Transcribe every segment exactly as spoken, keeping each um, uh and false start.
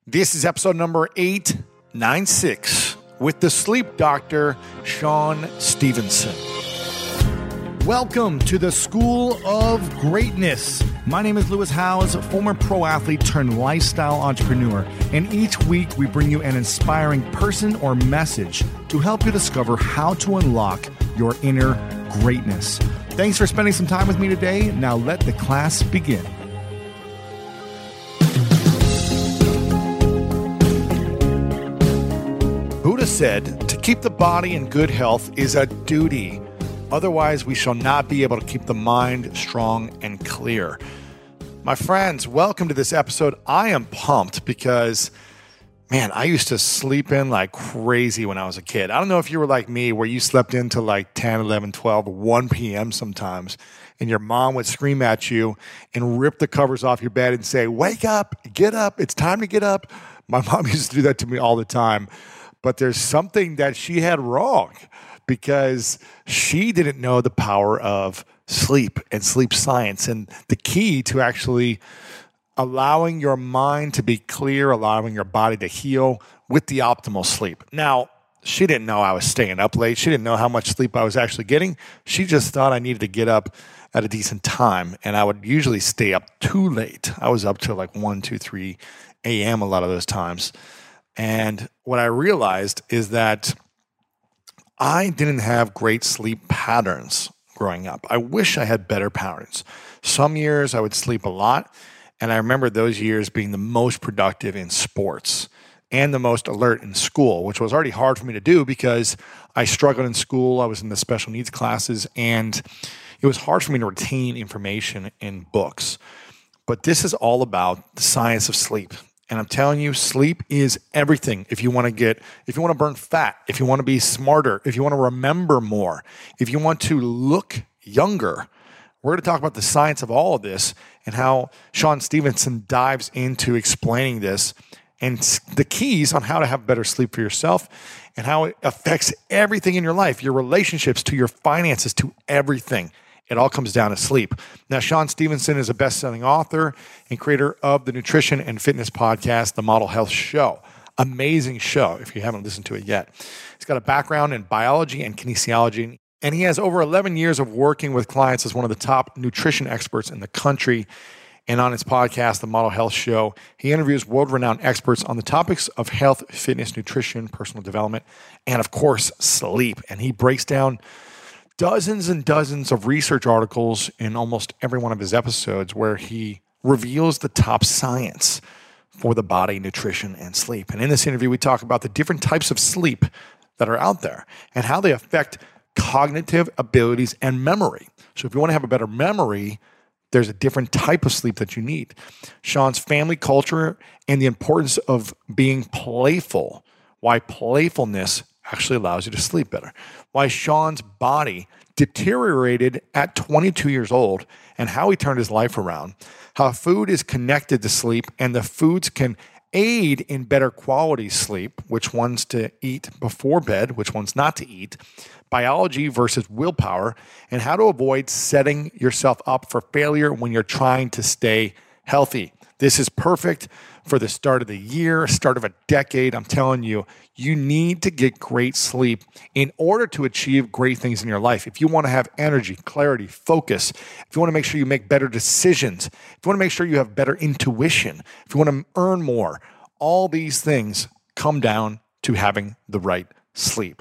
This is episode number eight ninety-six with the sleep doctor, Shawn Stevenson. Welcome to the School of Greatness. My name is Lewis Howes, former pro athlete turned lifestyle entrepreneur, and each week we bring you an inspiring person or message to help you discover how to unlock your inner greatness. Thanks for spending some time with me today. Now let the class begin. Buddha said, to keep the body in good health is a duty. Otherwise, we shall not be able to keep the mind strong and clear. My friends, welcome to this episode. I am pumped because, man, I used to sleep in like crazy when I was a kid. I don't know if you were like me, where you slept into like ten, eleven, twelve, one p.m. sometimes, and your mom would scream at you and rip the covers off your bed and say, wake up, get up, it's time to get up. My mom used to do that to me all the time. But there's something that she had wrong because she didn't know the power of sleep and sleep science and the key to actually allowing your mind to be clear, allowing your body to heal with the optimal sleep. Now, she didn't know I was staying up late. She didn't know how much sleep I was actually getting. She just thought I needed to get up at a decent time, and I would usually stay up too late. I was up till like one, two, three a.m. a lot of those times. And what I realized is that I didn't have great sleep patterns growing up. I wish I had better patterns. Some years I would sleep a lot, and I remember those years being the most productive in sports and the most alert in school, which was already hard for me to do because I struggled in school. I was in the special needs classes, and it was hard for me to retain information in books. But this is all about the science of sleep. And I'm telling you, sleep is everything. If you want to get, if you want to burn fat, if you want to be smarter, if you want to remember more, if you want to look younger, we're going to talk about the science of all of this and how Shawn Stevenson dives into explaining this and the keys on how to have better sleep for yourself and how it affects everything in your life, your relationships, to your finances, to everything. It all comes down to sleep. Now, Shawn Stevenson is a best-selling author and creator of the nutrition and fitness podcast, The Model Health Show. Amazing show if you haven't listened to it yet. He's got a background in biology and kinesiology, and he has over eleven years of working with clients as one of the top nutrition experts in the country. And on his podcast, The Model Health Show, he interviews world-renowned experts on the topics of health, fitness, nutrition, personal development, and of course, sleep. And he breaks down dozens and dozens of research articles in almost every one of his episodes where he reveals the top science for the body, nutrition, and sleep. And in this interview, we talk about the different types of sleep that are out there and how they affect cognitive abilities and memory. So if you want to have a better memory, there's a different type of sleep that you need. Shawn's family culture and the importance of being playful, why playfulness actually allows you to sleep better. Why Shawn's body deteriorated at twenty-two years old and how he turned his life around. How food is connected to sleep and the foods can aid in better quality sleep, which ones to eat before bed, which ones not to eat. Biology versus willpower, and how to avoid setting yourself up for failure when you're trying to stay healthy. This is perfect for the start of the year, start of a decade. I'm telling you, you need to get great sleep in order to achieve great things in your life. If you want to have energy, clarity, focus, if you want to make sure you make better decisions, if you want to make sure you have better intuition, if you want to earn more, all these things come down to having the right sleep.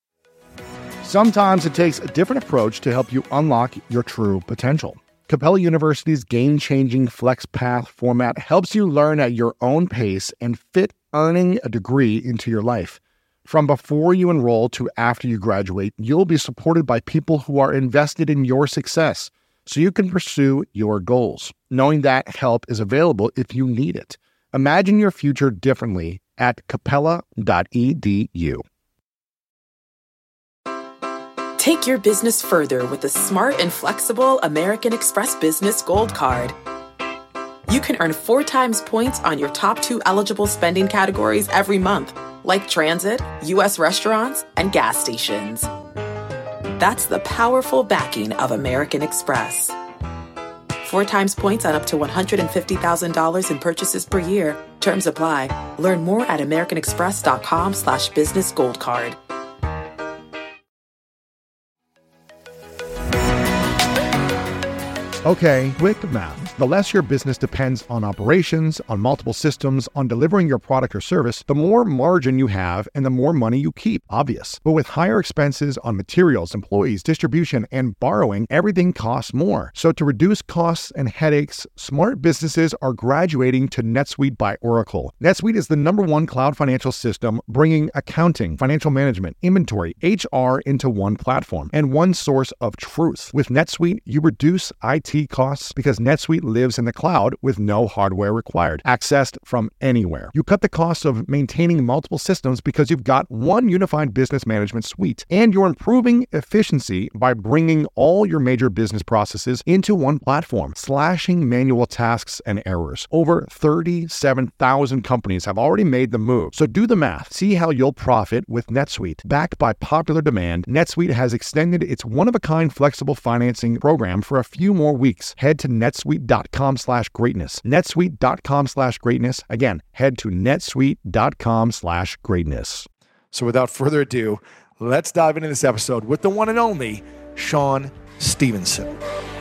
Sometimes it takes a different approach to help you unlock your true potential. Capella University's game-changing FlexPath format helps you learn at your own pace and fit earning a degree into your life. From before you enroll to after you graduate, you'll be supported by people who are invested in your success, so you can pursue your goals, knowing that help is available if you need it. Imagine your future differently at capella dot e d u. Take your business further with the smart and flexible American Express Business Gold Card. You can earn four times points on your top two eligible spending categories every month, like transit, U S restaurants, and gas stations. That's the powerful backing of American Express. four times points on up to one hundred fifty thousand dollars in purchases per year. Terms apply. Learn more at americanexpress.com slash business gold card. Okay, quick math. The less your business depends on operations, on multiple systems, on delivering your product or service, the more margin you have and the more money you keep. Obvious. But with higher expenses on materials, employees, distribution, and borrowing, everything costs more. So to reduce costs and headaches, smart businesses are graduating to NetSuite by Oracle. NetSuite is the number one cloud financial system, bringing accounting, financial management, inventory, H R into one platform and one source of truth. With NetSuite, you reduce I T costs because NetSuite lives in the cloud with no hardware required, accessed from anywhere. You cut the cost of maintaining multiple systems because you've got one unified business management suite, and you're improving efficiency by bringing all your major business processes into one platform, slashing manual tasks and errors. Over thirty-seven thousand companies have already made the move. So do the math. See how you'll profit with NetSuite. Backed by popular demand, NetSuite has extended its one-of-a-kind flexible financing program for a few more weeks. Head to netsuite.com slash greatness. netsuite.com slash greatness. Again, head to netsuite.com slash greatness. So without further ado, let's dive into this episode with the one and only Shawn Stevenson.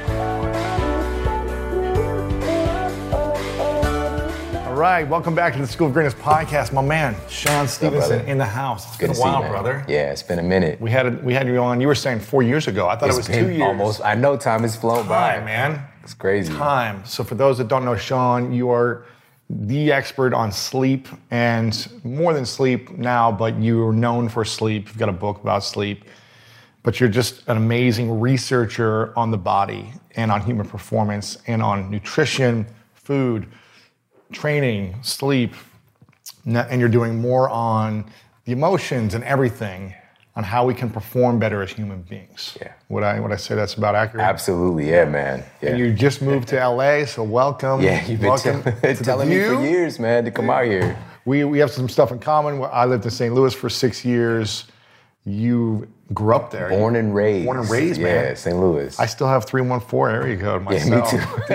All right, welcome back to the School of Greatness podcast. My man, Shawn Stevenson in the house. It's Good been a to while, see you, brother. Yeah, it's been a minute. We had a, we had you on, you were saying four years ago. I thought It's it was been two years. Almost. I know time has flown by. Time, man. It's crazy. Time. So for those that don't know Shawn, you are the expert on sleep, and more than sleep now, but you're known for sleep. You've got a book about sleep, but you're just an amazing researcher on the body and on human performance and on nutrition, food, training, sleep, and you're doing more on the emotions and everything on how we can perform better as human beings. Yeah. Would I would I say that's about accurate? Absolutely, yeah, man. Yeah. And you just moved to L A, so welcome. Yeah, you've been welcome tell- to telling me for years, man, to come out here. We we have some stuff in common. I lived in Saint Louis for six years. You grew up there. Born and raised. Born and raised, yeah, man. Yeah, Saint Louis. I still have three one four area code myself. Yeah, me too. Do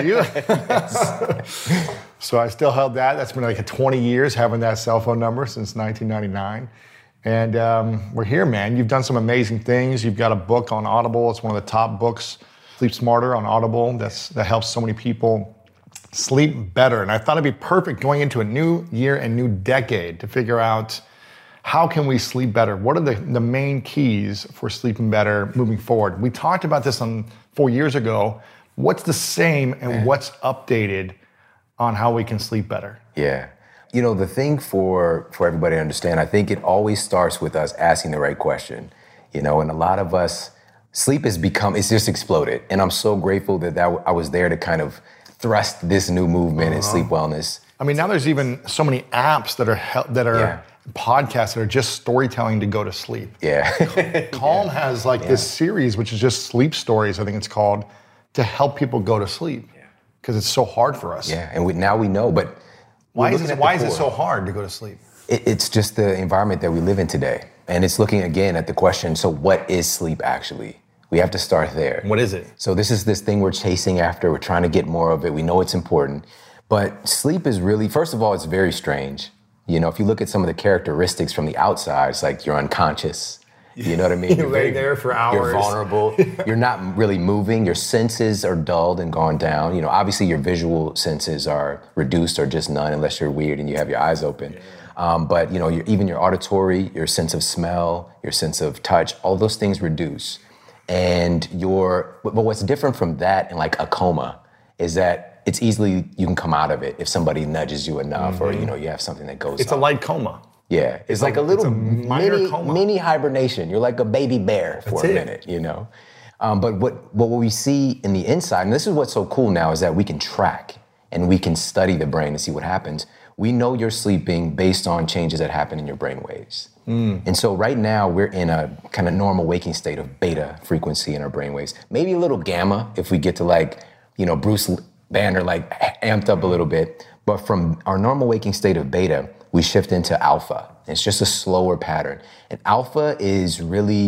you? So I still held that. That's been like a twenty years having that cell phone number since nineteen ninety-nine. And um, we're here, man. You've done some amazing things. You've got a book on Audible. It's one of the top books, Sleep Smarter on Audible. That's that helps so many people sleep better. And I thought it'd be perfect going into a new year and new decade to figure out how can we sleep better? What are the, the main keys for sleeping better moving forward? We talked about this on four years ago. What's the same and Man. what's updated on how we can sleep better? Yeah. You know, the thing for, for everybody to understand, I think it always starts with us asking the right question. You know, and a lot of us, sleep has become, it's just exploded. And I'm so grateful that, that I was there to kind of thrust this new movement uh-huh. in sleep wellness. I mean, now there's even so many apps that are that are yeah. podcasts that are just storytelling to go to sleep. Yeah. Calm yeah. has like yeah. this series, which is just sleep stories, I think it's called, to help people go to sleep. Because it's so hard for us. Yeah, and we, now we know, but why is it, why is it so hard to go to sleep? It, it's just the environment that we live in today. And it's looking again at the question, so what is sleep actually? We have to start there. What is it? So this is this thing we're chasing after. We're trying to get more of it. We know it's important. But sleep is really, first of all, it's very strange. You know, if you look at some of the characteristics from the outside, it's like you're unconscious. You know what I mean? You you're lay very, there for hours. You're vulnerable. You're not really moving. Your senses are dulled and gone down. You know, obviously your visual senses are reduced or just none unless you're weird and you have your eyes open. Yeah. Um, but, you know, your, even your auditory, your sense of smell, your sense of touch, all those things reduce. And your, but what's different from that and like a coma is that it's easily, you can come out of it if somebody nudges you enough mm-hmm. or, you know, you have something that goes It's on. a light coma. Yeah, it's, it's like a, a little a mini, coma. mini hibernation. You're like a baby bear for That's a it. minute, you know? Um, but what, what we see in the inside, and this is what's so cool now, is that we can track and we can study the brain to see what happens. We know you're sleeping based on changes that happen in your brain waves. Mm. And so right now we're in a kind of normal waking state of beta frequency in our brain waves. Maybe a little gamma if we get to like, you know, Bruce Banner like amped up a little bit. But from our normal waking state of beta, we shift into alpha. It's just a slower pattern. And alpha is really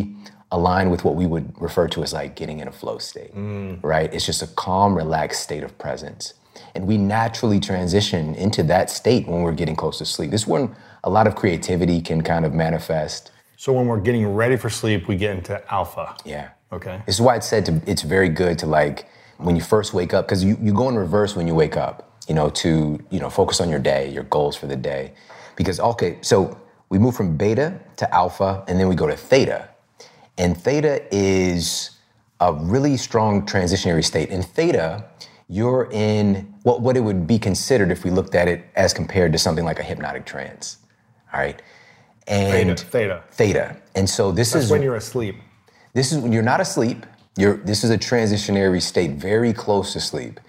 align with what we would refer to as like getting in a flow state, mm. right? It's just a calm, relaxed state of presence. And we naturally transition into that state when we're getting close to sleep. This is when a lot of creativity can kind of manifest. So when we're getting ready for sleep, we get into alpha. Yeah. Okay. This is why it's said to, it's very good to like, when you first wake up, because you, you go in reverse when you wake up, you know, to, you know, focus on your day, your goals for the day. Because, okay, so we move from beta to alpha, and then we go to theta. And theta is a really strong transitionary state. In theta, you're in what, what it would be considered if we looked at it as compared to something like a hypnotic trance, all right? And theta. Theta. Theta. And so this That's is when you're asleep. This is when you're not asleep. You're, this is a transitionary state, very close to sleep.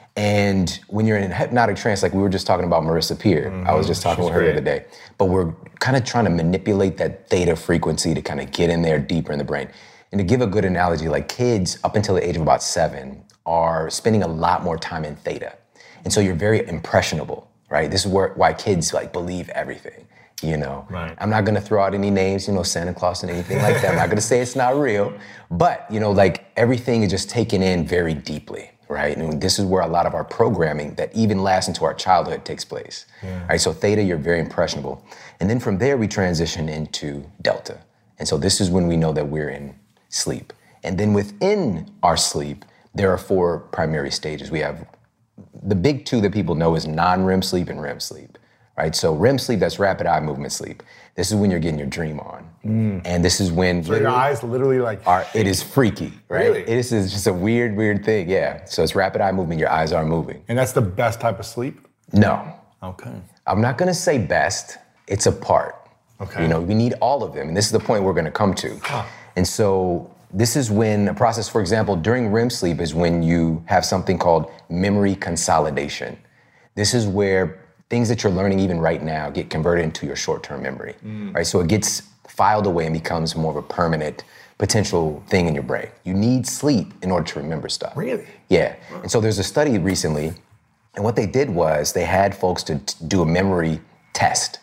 And when you're in a hypnotic trance, like we were just talking about Marissa Peer, mm-hmm. I was just talking She's with her great. the other day, but we're kind of trying to manipulate that theta frequency to kind of get in there deeper in the brain. And to give a good analogy, like kids up until the age of about seven are spending a lot more time in theta. And so you're very impressionable, right? This is where, why kids like believe everything, you know? Right. I'm not gonna throw out any names, you know, Santa Claus and anything like that. I'm not gonna say it's not real, but you know, like everything is just taken in very deeply. Right, and this is where a lot of our programming that even lasts into our childhood takes place. Yeah. Right, so theta, you're very impressionable. And then from there, we transition into delta. And so this is when we know that we're in sleep. And then within our sleep, there are four primary stages. We have the big two that people know is non-R E M sleep and R E M sleep. Right, so R E M sleep, that's rapid eye movement sleep. This is when you're getting your dream on. Mm. And this is when- So your eyes literally like- are, it is freaky, right? Really? It is just a weird, weird thing, yeah. So it's rapid eye movement, your eyes are moving. And that's the best type of sleep? No. Okay. I'm not gonna say best, it's a part. Okay. You know, we need all of them, and this is the point we're gonna come to. Huh. And so this is when a process, for example, during R E M sleep is when you have something called memory consolidation. This is where things that you're learning even right now get converted into your short-term memory, mm. right? So it gets filed away and becomes more of a permanent potential thing in your brain. You need sleep in order to remember stuff. Really? Yeah. Wow. And so there's a study recently, and what they did was they had folks to t- do a memory test.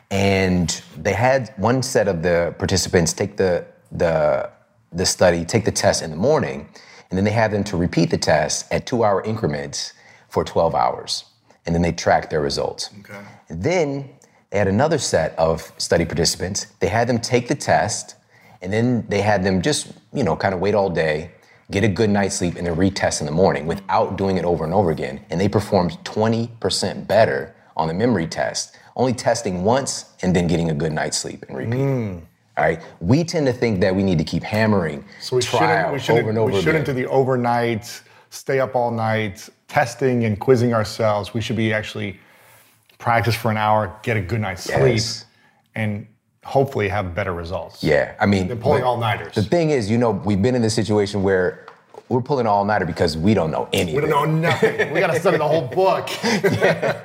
And they had one set of the participants take the, the, the study, take the test in the morning, and then they had them to repeat the test at two-hour increments for twelve hours. And then they tracked their results. Okay. And then they had another set of study participants. They had them take the test, and then they had them just, you know, kind of wait all day, get a good night's sleep, and then retest in the morning without doing it over and over again. And they performed twenty percent better on the memory test, only testing once and then getting a good night's sleep and repeat. Mm. All right. We tend to think that we need to keep hammering so we trial we shouldn't, over and over we again. We shouldn't do the overnight, stay up all night, testing and quizzing ourselves. We should be actually practice for an hour, get a good night's sleep, yes. and hopefully have better results. Yeah, I mean, than pulling all-nighters. The thing is, you know, we've been in this situation where we're pulling all-nighter because we don't know anything. We don't know nothing. We got to study the whole book. Yeah.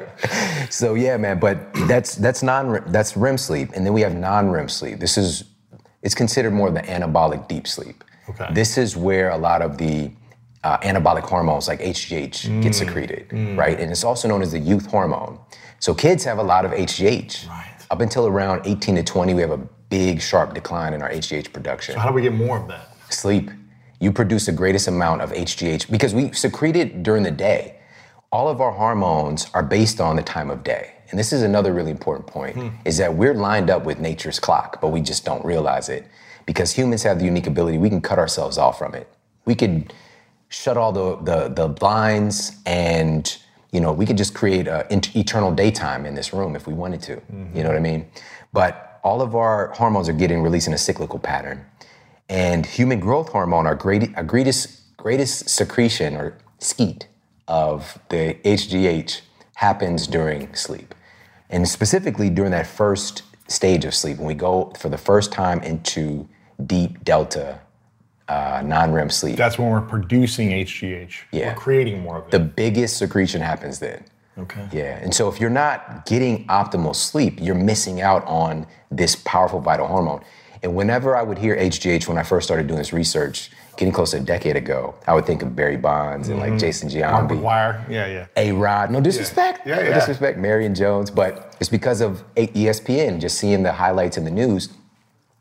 So yeah, man, but that's that's non that's R E M sleep, and then we have non-R E M sleep. This is it's considered more the anabolic deep sleep. Okay. This is where a lot of the Uh, anabolic hormones like H G H mm. get secreted, mm. right? And it's also known as the youth hormone. So kids have a lot of H G H. Right. Up until around eighteen to twenty, we have a big, sharp decline in our H G H production. So how do we get more of that? Sleep. You produce the greatest amount of H G H because we secrete it during the day. All of our hormones are based on the time of day. And this is another really important point, hmm. is that we're lined up with nature's clock, but we just don't realize it. Because humans have the unique ability, we can cut ourselves off from it. We could shut all the, the, the blinds and, you know, we could just create an eternal daytime in this room if we wanted to, mm-hmm. you know what I mean? But all of our hormones are getting released in a cyclical pattern. And human growth hormone, our great, our greatest, greatest secretion or skeet of the H G H happens during sleep. And specifically during that first stage of sleep, when we go for the first time into deep delta Uh, non-R E M sleep. That's when we're producing H G H. Yeah. We're creating more of it. The biggest secretion happens then. Okay. Yeah, and so if you're not getting optimal sleep, you're missing out on this powerful vital hormone. And whenever I would hear H G H when I first started doing this research, getting close to a decade ago, I would think of Barry Bonds and mm-hmm. like Jason Giambi. Mark McGwire, yeah, yeah. A-Rod, no disrespect, yeah, yeah, no yeah. disrespect, Marion Jones, but it's because of E S P N, just seeing the highlights in the news.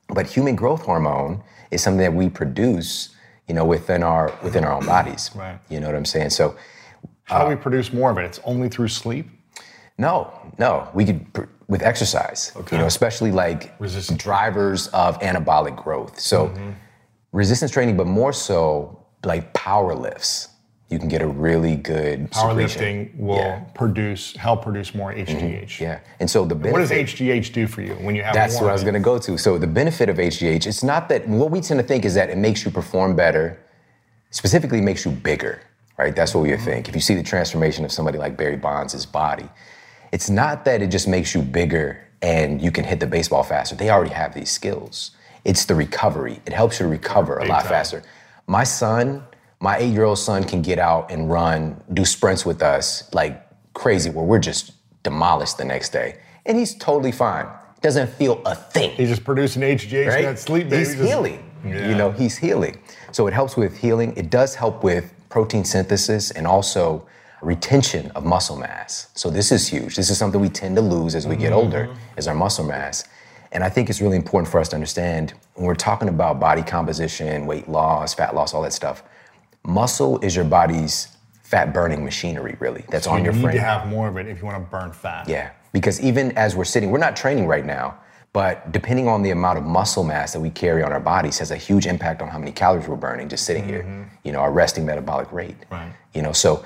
But human growth hormone is something that we produce, you know, within our within our own bodies. Right. You know what I'm saying? So how do we produce more of it? It's only through sleep? No, no. We could pr- with exercise. Okay. You know, especially like Resistance. drivers of anabolic growth. So Mm-hmm. resistance training, but more so like power lifts. You can get a really good secretion. Powerlifting will Yeah. produce, help produce more H G H. Yeah. And so the benefit, What does H G H do for you when you have That's more what I of was it? going to go to. So the benefit of H G H, it's not that, what we tend to think is that it makes you perform better, specifically makes you bigger, right? That's what we Mm-hmm. think. If you see the transformation of somebody like Barry Bonds' body, it's not that it just makes you bigger and you can hit the baseball faster. They already have these skills. It's the recovery. It helps you to recover a Big lot time. faster. My son, my eight-year-old son can get out and run, do sprints with us like crazy, where we're just demolished the next day. And he's totally fine. Doesn't feel a thing. He's just producing H G H Right? in that sleep, baby. He's Just- healing. Yeah. You know, he's healing. So it helps with healing. It does help with protein synthesis and also retention of muscle mass. So this is huge. This is something we tend to lose as we get older, is our muscle mass. And I think it's really important for us to understand when we're talking about body composition, weight loss, fat loss, all that stuff, muscle is your body's fat burning machinery, really, that's So on you your need frame. to have more of it if you want to burn fat. Yeah, because even as we're sitting, we're not training right now, but depending on the amount of muscle mass that we carry on our bodies has a huge impact on how many calories we're burning just sitting here, you know, our resting metabolic rate. Right. You know, so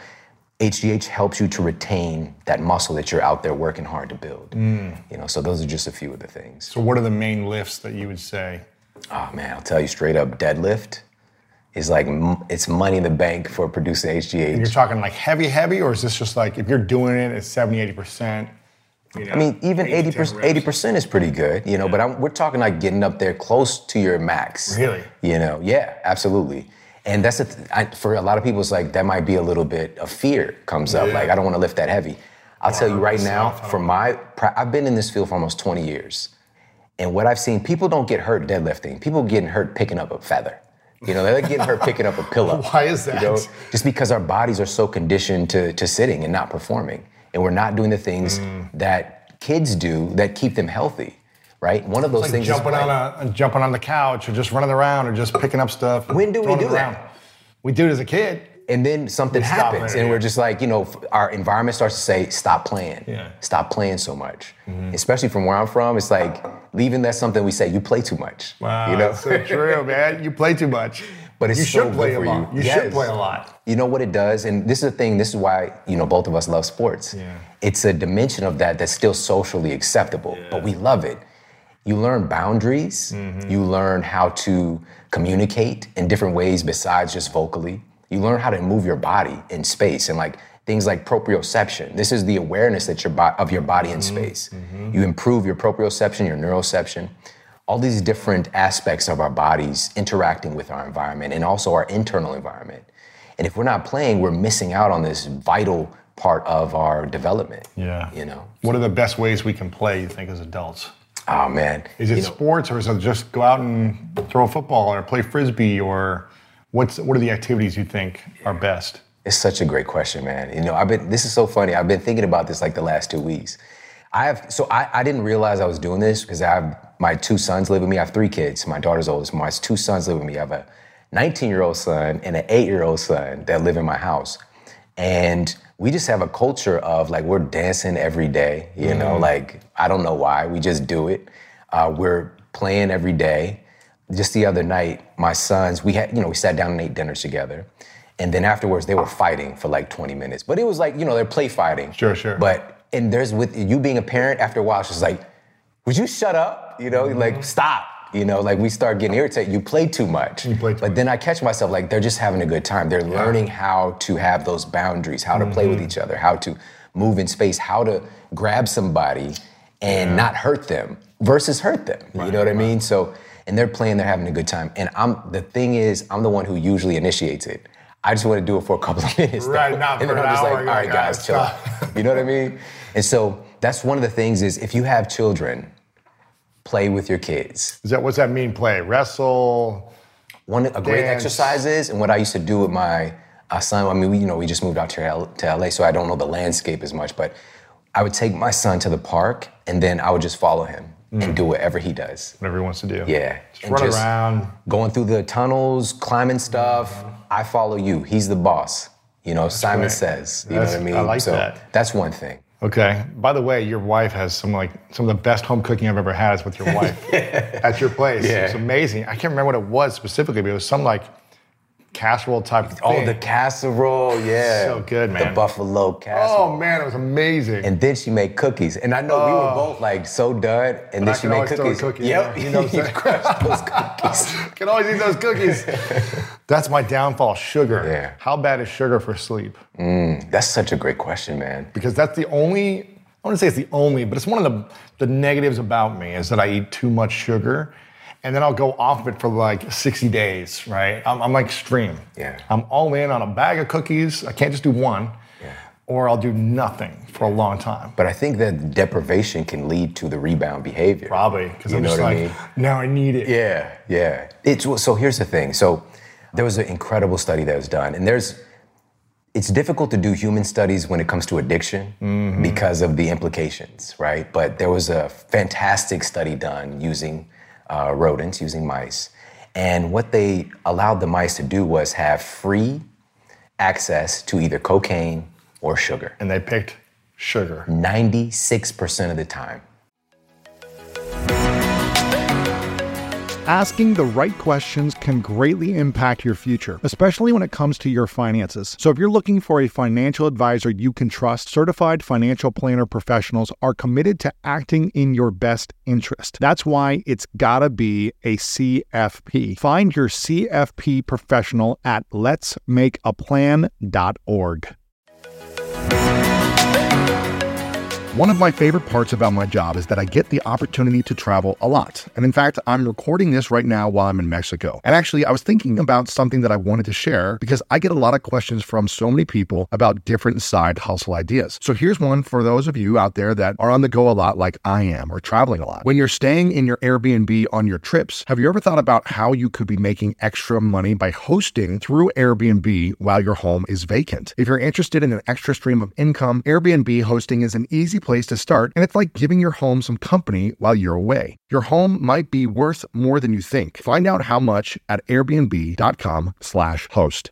H G H helps you to retain that muscle that you're out there working hard to build. You know, so those are just a few of the things. So what are the main lifts that you would say? Oh man, I'll tell you straight up, deadlift is like, m- it's money in the bank for producing H G H. And you're talking like heavy, heavy, or is this just like if you're doing it at seventy, eighty percent? You know, I mean, even eight to eighty ten percent, reps? eighty percent is pretty good, you know, but I'm, we're talking like getting up there close to your max. Really? You know, yeah, absolutely. And that's, a th- I, for a lot of people, it's like, that might be a little bit of fear comes up. Yeah. Like, I don't want to lift that heavy. I'll tell you right now, myself, I for don't- my, pra- I've been in this field for almost twenty years. And what I've seen, people don't get hurt deadlifting. People getting hurt picking up a feather. You know, they're like getting hurt picking up a pillow. Why is that? You know, just because our bodies are so conditioned to, to sitting and not performing. And we're not doing the things Mm. that kids do that keep them healthy, right? One of those Like things jumping is on a jumping on the couch or just running around or just picking up stuff. When do we throwing it do that? around. We did it as a kid. and then something We stop happens, it, and yeah. we're just like, you know, f- our environment starts to say, stop playing. Yeah. Stop playing so much. Especially from where I'm from, it's like, leaving, that's something we say, you play too much. Wow, you know? that's so true, man. You play too much. But it's you so should play good a for lot. you. You Yes. should play a lot. You know what it does, and this is the thing, this is why, you know, both of us love sports. Yeah. It's a dimension of that that's still socially acceptable, but we love it. You learn boundaries, you learn how to communicate in different ways besides just vocally. You learn how to move your body in space, and like things like proprioception. This is the awareness that your bo- of your body in space. You improve your proprioception, your neuroception, all these different aspects of our bodies interacting with our environment and also our internal environment. And if we're not playing, we're missing out on this vital part of our development. Yeah. You know? What are the best ways we can play, you think, as adults? Oh man. Is it You know, sports, or is it just go out and throw a football or play frisbee, or what's what are the activities you think are best? It's such a great question, man. You know, I've been, this is so funny. I've been thinking about this like the last two weeks. I have, so I, I didn't realize I was doing this because I have my two sons live with me. I have three kids. My daughter's oldest. My two sons live with me. I have a nineteen-year-old son and an eight-year-old son that live in my house. And we just have a culture of like, we're dancing every day, you know, like, I don't know why, we just do it. Uh, we're playing every day. Just the other night, my sons, we had, you know, we sat down and ate dinner together. And then afterwards, they were fighting for like twenty minutes. But it was like, you know, they're play fighting. Sure, sure. But, and there's, with you being a parent, after a while, it's just like, would you shut up? You know, like, stop. You know, like we start getting irritated. You play too much. You play too but much. then I catch myself like, they're just having a good time. They're learning how to have those boundaries, how to play with each other, how to move in space, how to grab somebody and not hurt them versus hurt them. You know what I mean? So, and they're playing, they're having a good time. And I'm, the thing is, I'm the one who usually initiates it. I just want to do it for a couple of minutes. though. Right, not and for then an I'm just hour, like, you're all right, like, guys, chill "Ah, out. You know what I mean? And so that's one of the things is if you have children, play with your kids. Is that what's that mean? Play, wrestle. One a great Dance. exercise is, and what I used to do with my uh, son. I mean, we, you know, we just moved out to L- to L A, so I don't know the landscape as much. But I would take my son to the park, and then I would just follow him, mm. and do whatever he does. Whatever he wants to do. Yeah. Just and run just around. Going through the tunnels, climbing stuff. Mm-hmm. I follow you. He's the boss. You know, that's Simon right. says. You that's, know what I mean? I like so that. That's one thing. Okay. By the way, your wife has some like some of the best home cooking I've ever had is with your wife at your place. Yeah. It's amazing. I can't remember what it was specifically, but it was some like casserole type of thing. Oh, the casserole, yeah. So good, man. The buffalo casserole. Oh, man, it was amazing. And then she made cookies. And I know oh. we were both like so done. And then I she made cookies. cookies. Yep. You know what I'm saying? Crushed those cookies. Can always eat those cookies. That's my downfall, sugar. Yeah. How bad is sugar for sleep? Mm, that's such a great question, man. Because that's the only, I wouldn't say it's the only, but it's one of the, the negatives about me is that I eat too much sugar. And then I'll go off of it for like sixty days, right? I'm, I'm like extreme. Yeah. I'm all in on a bag of cookies. I can't just do one. Yeah. Or I'll do nothing for a long time. But I think that deprivation can lead to the rebound behavior. Probably, because I'm just like, I mean? now I need it. Yeah, yeah. It's so here's the thing. So there was an incredible study that was done, and there's it's difficult to do human studies when it comes to addiction mm-hmm. because of the implications, right? But there was a fantastic study done using Uh, rodents, using mice. And what they allowed the mice to do was have free access to either cocaine or sugar. And they picked sugar. ninety-six percent of the time. Asking the right questions can greatly impact your future, especially when it comes to your finances. So if you're looking for a financial advisor you can trust, certified financial planner professionals are committed to acting in your best interest. That's why it's gotta be a C F P. Find your C F P professional at lets make a plan dot org. One of my favorite parts about my job is that I get the opportunity to travel a lot. And in fact, I'm recording this right now while I'm in Mexico. And actually, I was thinking about something that I wanted to share because I get a lot of questions from so many people about different side hustle ideas. So here's one for those of you out there that are on the go a lot like I am or traveling a lot. When you're staying in your Airbnb on your trips, have you ever thought about how you could be making extra money by hosting through Airbnb while your home is vacant? If you're interested in an extra stream of income, Airbnb hosting is an easy place to start, and it's like giving your home some company while you're away. Your home might be worth more than you think. Find out how much at airbnb dot com slash host.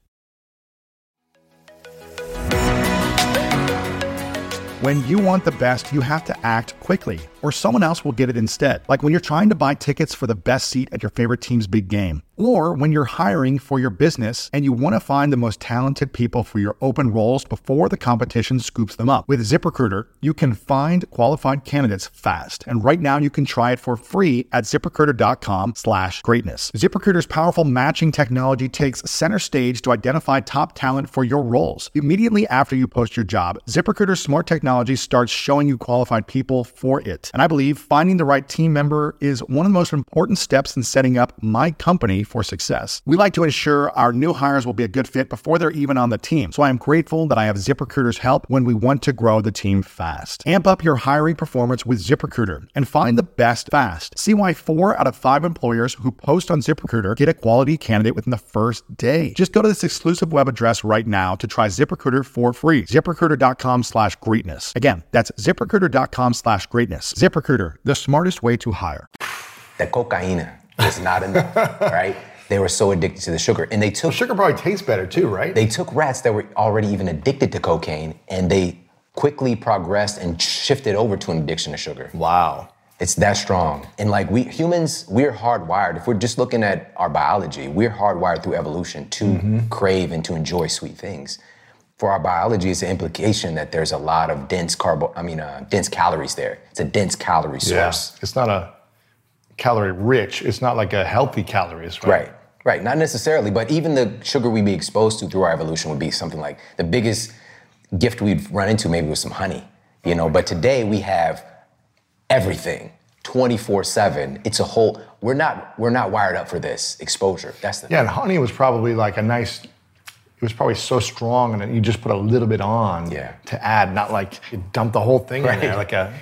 When you want the best, you have to act quickly, or someone else will get it instead. Like when you're trying to buy tickets for the best seat at your favorite team's big game, or when you're hiring for your business and you want to find the most talented people for your open roles before the competition scoops them up. With ZipRecruiter, you can find qualified candidates fast. And right now you can try it for free at ziprecruiter dot com slash greatness. ZipRecruiter's powerful matching technology takes center stage to identify top talent for your roles. Immediately after you post your job, ZipRecruiter's smart technology starts showing you qualified people for it. And I believe finding the right team member is one of the most important steps in setting up my company for success. We like to ensure our new hires will be a good fit before they're even on the team. So I am grateful that I have ZipRecruiter's help when we want to grow the team fast. Amp up your hiring performance with ZipRecruiter and find the best fast. See why four out of five employers who post on ZipRecruiter get a quality candidate within the first day. Just go to this exclusive web address right now to try ZipRecruiter for free. ZipRecruiter dot com slash greatness. Again, that's ZipRecruiter dot com slash greatness. ZipRecruiter, the smartest way to hire. The cocaine is not enough, right? They were so addicted to the sugar. And they took... Well, sugar probably tastes better too, right? They took rats that were already even addicted to cocaine and they quickly progressed and shifted over to an addiction to sugar. Wow. It's that strong. And like we humans, we're hardwired. If we're just looking at our biology, we're hardwired through evolution to mm-hmm. crave and to enjoy sweet things. For our biology, it's the implication that there's a lot of dense carbo, I mean, uh, dense calories there. It's a dense calorie source. Yeah. It's not a calorie rich. It's not like a healthy calories, right? Right, right. Not necessarily, but even the sugar we'd be exposed to through our evolution would be something like the biggest gift we'd run into maybe was some honey, you know, but today we have everything twenty-four seven. It's a whole, we're not, we're not wired up for this exposure. That's the Yeah, thing. And honey was probably like a nice, it was probably so strong and then you just put a little bit on yeah. to add, not like you dump the whole thing right. in there like a,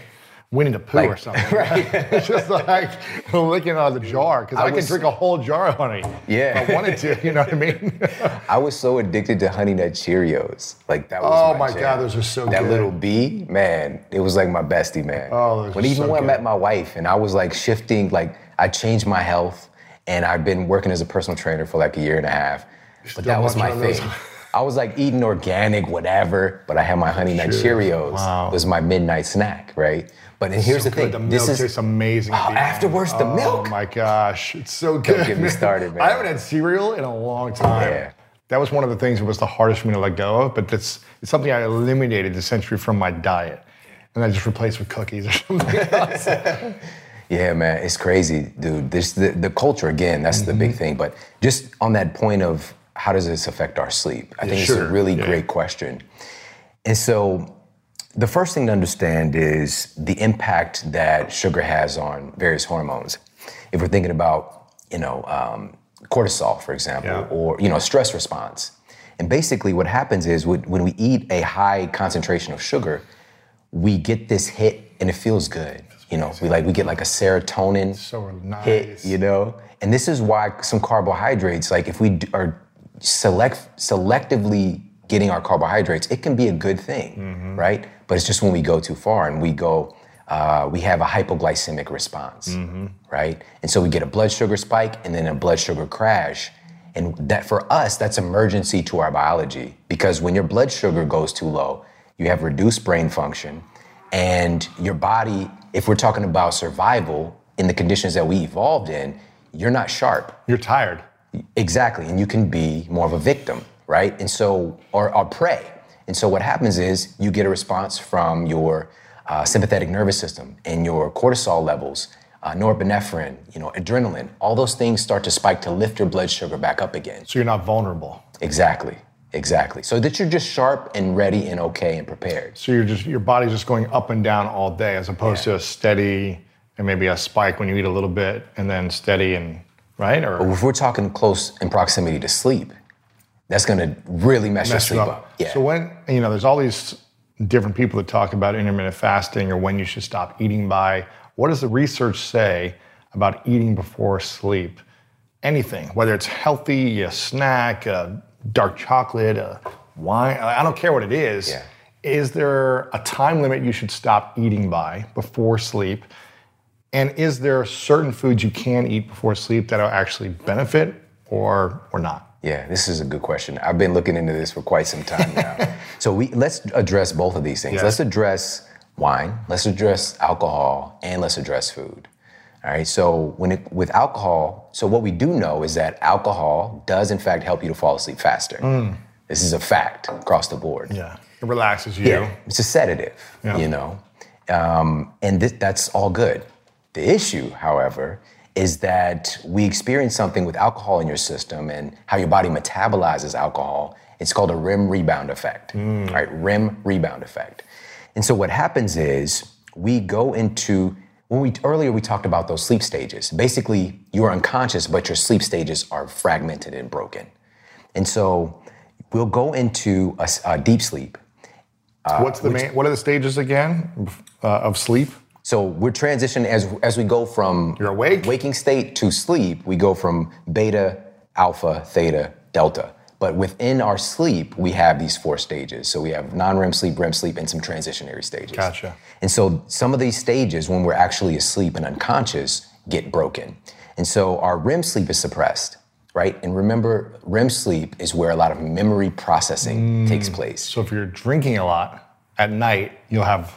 Winnie the Pooh Like, or something. right. It's just like licking out of the jar, because I, I can was- drink a whole jar of honey Yeah. if I wanted to, you know what I mean? I was so addicted to Honey Nut Cheerios. Like that was Oh my my jam. God, those are so That good. little bee, man, it was like my bestie, man. Oh, those when are even so when good. I met my wife and I was like shifting, like I changed my health and I've been working as a personal trainer for like a year and a half. But Still that was my munching on thing. those. I was like eating organic, whatever, but I had my Honey Nut Cheerios. Wow. It was my midnight snack, right? But and here's So the thing. good. The this milk is tastes amazing. at Oh, the end. afterwards, the oh, milk. Oh my gosh, it's so good. get me started, man. I haven't had cereal in a long time. Yeah. That was one of the things that was the hardest for me to let go of, but that's it's something I eliminated essentially from my diet. And I just replaced with cookies or something else. Yeah, man, it's crazy, dude. This the, the culture again. That's the big thing. But just on that point of how does this affect our sleep? I think it's sure. a really Yeah. great question. And so, the first thing to understand is the impact that sugar has on various hormones. If we're thinking about, you know, um, cortisol, for example, Yeah. or you know, stress response. And basically, what happens is when when we eat a high concentration of sugar, we get this hit and it feels good. You know, we like we get like a serotonin So nice. hit, you know? And this is why some carbohydrates, like if we d- are select selectively getting our carbohydrates, it can be a good thing, Mm-hmm. right? But it's just when we go too far and we go, uh, we have a hypoglycemic response, Mm-hmm. right? And so we get a blood sugar spike and then a blood sugar crash. And that for us, that's emergency to our biology, because when your blood sugar goes too low, you have reduced brain function, and your body, if we're talking about survival in the conditions that we evolved in, you're not sharp. You're tired. Exactly, and you can be more of a victim, right? And so, or, or prey. And so what happens is you get a response from your uh, sympathetic nervous system and your cortisol levels, uh, norepinephrine, you know, adrenaline, all those things start to spike to lift your blood sugar back up again. So you're not vulnerable. Exactly, exactly. So that you're just sharp and ready and okay and prepared. So you're just your body's just going up and down all day, as opposed Yeah. to a steady and maybe a spike when you eat a little bit and then steady and right? Or If we're talking close in proximity to sleep, that's gonna really mess, mess your you sleep up. up. Yeah. So when you know, there's all these different people that talk about intermittent fasting or when you should stop eating by. What does the research say about eating before sleep? Anything, whether it's healthy, a snack, a dark chocolate, a wine, I don't care what it is. Yeah. Is there a time limit you should stop eating by before sleep? And is there certain foods you can eat before sleep that will actually benefit or or not? Yeah, this is a good question. I've been looking into this for quite some time now. So we let's address both of these things. Yeah. Let's address wine, let's address alcohol, and let's address food. All right. So when it, with alcohol, so what we do know is that alcohol does in fact help you to fall asleep faster. This is a fact across the board. Yeah. It relaxes you. Yeah, it's a sedative, Yeah. you know, um, and th- that's all good. The issue, however, is that we experience something with alcohol in your system and how your body metabolizes alcohol. It's called a R E M rebound effect, right? R E M rebound effect. And so what happens is we go into, when we earlier we talked about those sleep stages. Basically, you are unconscious, but your sleep stages are fragmented and broken. And so we'll go into a, s- a deep sleep. What's the main? What are the stages again uh, of sleep? So we're transitioning as as we go from You're awake? waking state to sleep. We go from beta, alpha, theta, delta. But within our sleep, we have these four stages. So we have non-R E M sleep, R E M sleep, and some transitionary stages. Gotcha. And so some of these stages, when we're actually asleep and unconscious, get broken. And so our R E M sleep is suppressed, right? And remember, R E M sleep is where a lot of memory processing takes place. So if you're drinking a lot at night, you'll have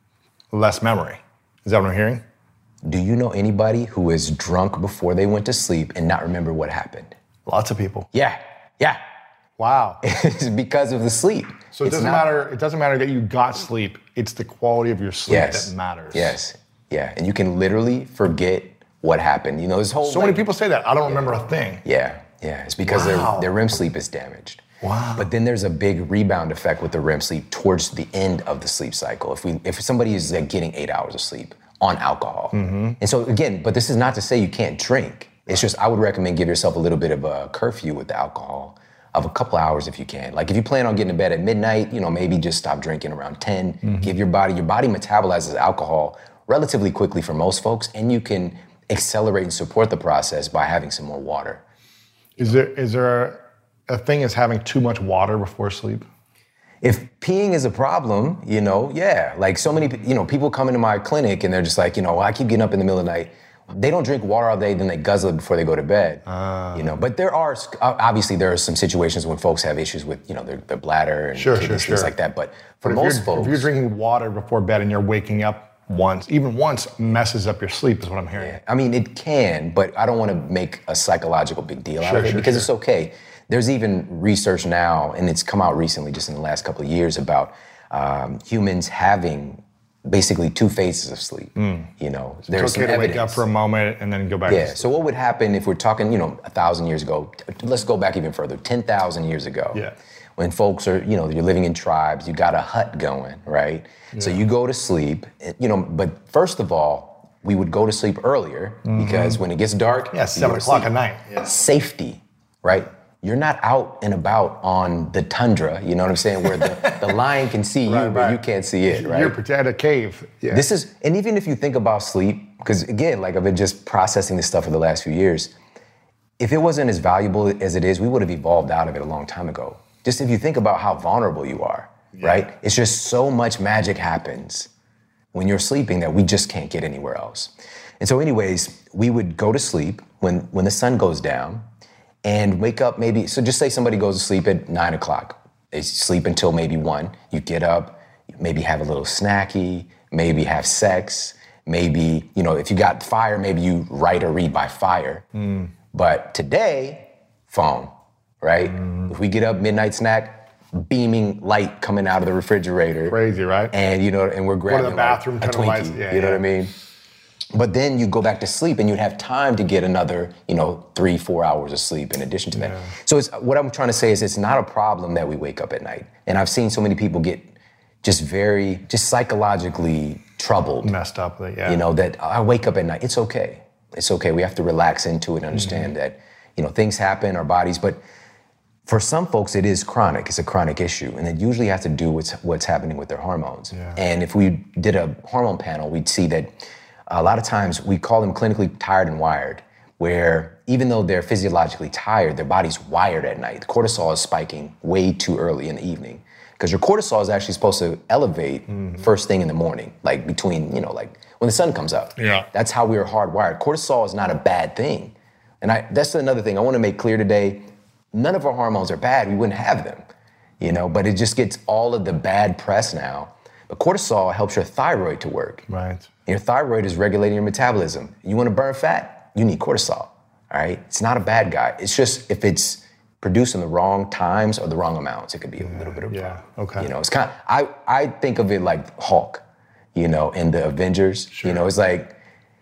less memory. Is that what I'm hearing? Do you know anybody who is drunk before they went to sleep and not remember what happened? Lots of people. Yeah, yeah. Wow. It's because of the sleep. So it It's doesn't not- matter. It doesn't matter that you got sleep. It's the quality of your sleep Yes. that matters. Yes. Yeah. And you can literally forget what happened. You know, this whole So like, many people say that. I don't remember a thing. Yeah, yeah. It's because Wow. their their R E M sleep is damaged. Wow. But then there's a big rebound effect with the R E M sleep towards the end of the sleep cycle. If we if somebody is like getting eight hours of sleep on alcohol. Mm-hmm. And so again, but this is not to say you can't drink. It's just I would recommend give yourself a little bit of a curfew with the alcohol of a couple hours if you can. Like if you plan on getting to bed at midnight, you know, maybe just stop drinking around ten. Mm-hmm. Give your body, your body metabolizes alcohol relatively quickly for most folks, and you can accelerate and support the process by having some more water. Is there is there a, a thing as having too much water before sleep? If peeing is a problem, you know, yeah. Like so many, you know, people come into my clinic and they're just like, you know, I keep getting up in the middle of the night. They don't drink water all day, then they guzzle it before they go to bed. Uh, you know, but there are, obviously there are some situations when folks have issues with, you know, their, their bladder and sure, kidneys, sure, sure. things like that. But for but most folks. If you're drinking water before bed and you're waking up once, even once messes up your sleep is what I'm hearing. Yeah. I mean, it can, but I don't want to make a psychological big deal sure, out of it sure, because sure. it's okay. There's even research now, and it's come out recently, just in the last couple of years, about um, humans having basically two phases of sleep. Mm. You know, so there's it's okay to evidence. Wake up for a moment and then go back. Yeah. To sleep. So what would happen if we're talking, you know, a thousand years ago? Let's go back even further, ten thousand years ago. Yeah. When folks are, you know, you're living in tribes, you got a hut going, right? Yeah. So you go to sleep, you know. But first of all, we would go to sleep earlier mm-hmm. because when it gets dark, yeah, seven o'clock at night. Yeah. Safety, right? You're not out and about on the tundra, you know what I'm saying, where the, the lion can see you, right, but right. you can't see it, right? You're protected a cave. Yeah. This is, and even if you think about sleep, because again, like I've been just processing this stuff for the last few years, if it wasn't as valuable as it is, we would have evolved out of it a long time ago. Just if you think about how vulnerable you are, yeah. right? It's just so much magic happens when you're sleeping that we just can't get anywhere else. And so anyways, we would go to sleep when, when the sun goes down, and wake up maybe, so just say somebody goes to sleep at nine o'clock. They sleep until maybe one. You get up, maybe have a little snacky, maybe have sex, maybe, you know, if you got fire, maybe you write or read by fire. Mm. But today, phone, right? Mm. If we get up, midnight snack, beaming light coming out of the refrigerator. Crazy, right? And, you know, and we're grabbing go to the bathroom, like a Twinkie, lights. Yeah, you know yeah. what I mean? But then you go back to sleep and you'd have time to get another, you know, three, four hours of sleep in addition to that. Yeah. So it's, what I'm trying to say is it's not a problem that we wake up at night. And I've seen so many people get just very, just psychologically troubled. Messed up, yeah. You know, that I wake up at night. It's okay. It's okay. We have to relax into it and understand mm-hmm. that, you know, things happen, our bodies, but for some folks it is chronic. It's a chronic issue. And it usually has to do with what's happening with their hormones. Yeah. And if we did a hormone panel, we'd see that a lot of times we call them clinically tired and wired, where even though they're physiologically tired, their body's wired at night. Cortisol is spiking way too early in the evening because your cortisol is actually supposed to elevate mm-hmm. first thing in the morning, like between, you know, like when the sun comes up. Yeah. That's how we're hardwired. Cortisol is not a bad thing. And I, that's another thing I want to make clear today. None of our hormones are bad. We wouldn't have them, you know, but it just gets all of the bad press now. But cortisol helps your thyroid to work. Right. Your thyroid is regulating your metabolism. You want to burn fat? You need cortisol, all right? It's not a bad guy. It's just if it's produced in the wrong times or the wrong amounts, it could be a little bit of a yeah, problem. okay. You know, it's kind of, I, I think of it like Hulk, you know, in the Avengers. Sure. You know, it's like,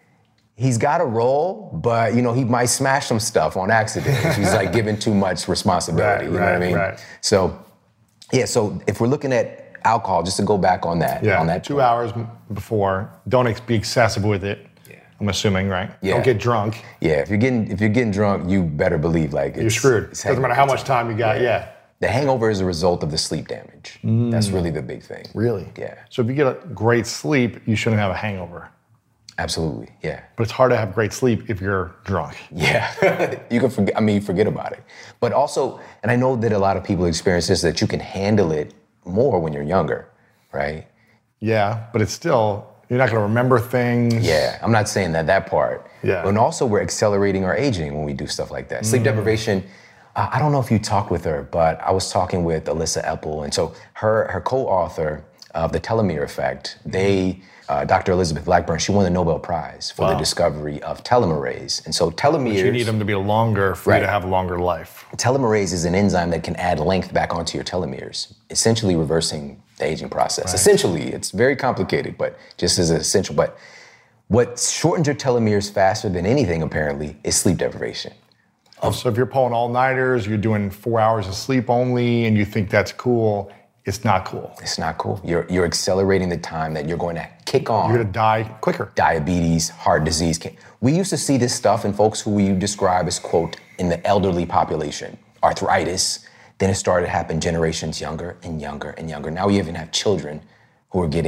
he's got a role, but, you know, he might smash some stuff on accident if he's like given too much responsibility, right, you know right, what I mean? Right. So, yeah, so if we're looking at alcohol, just to go back on that. Yeah, on that two point. hours before. Don't ex- be excessive with it. Yeah. I'm assuming, right? Yeah. Don't get drunk. Yeah, if you're getting if you're getting drunk, you better believe like it's, you're screwed. It's Doesn't matter how much time you got. Yeah. yeah. The hangover is a result of the sleep damage. Mm. That's really the big thing. Really? Yeah. So if you get a great sleep, you shouldn't have a hangover. Absolutely. Yeah. But it's hard to have great sleep if you're drunk. Yeah. You can forget. I mean, forget about it. But also, and I know that a lot of people experience this, that you can handle it more when you're younger. Right? Yeah, but it's still, you're not going to remember things. Yeah, I'm not saying that, that part. Yeah. And also we're accelerating our aging when we do stuff like that. Sleep mm. deprivation, uh, I don't know if you talked with her, but I was talking with Alyssa Epple. And so her, her co-author of The Telomere Effect, they, uh, Doctor Elizabeth Blackburn, she won the Nobel Prize for wow. the discovery of telomerase. And so telomeres... But you need them to be longer for right. you to have a longer life. Telomerase is an enzyme that can add length back onto your telomeres, essentially reversing the aging process. Right. Essentially, it's very complicated, but just as essential. But what shortens your telomeres faster than anything, apparently, is sleep deprivation. Oh, so if you're pulling all-nighters, you're doing four hours of sleep only, and you think that's cool, it's not cool. It's not cool. You're you're accelerating the time that you're going to kick on. You're going to die quicker. Diabetes, heart disease. We used to see this stuff in folks who we describe as, quote, in the elderly population. Arthritis. Then it started to happen generations younger and younger and younger. Now we even have children who are getting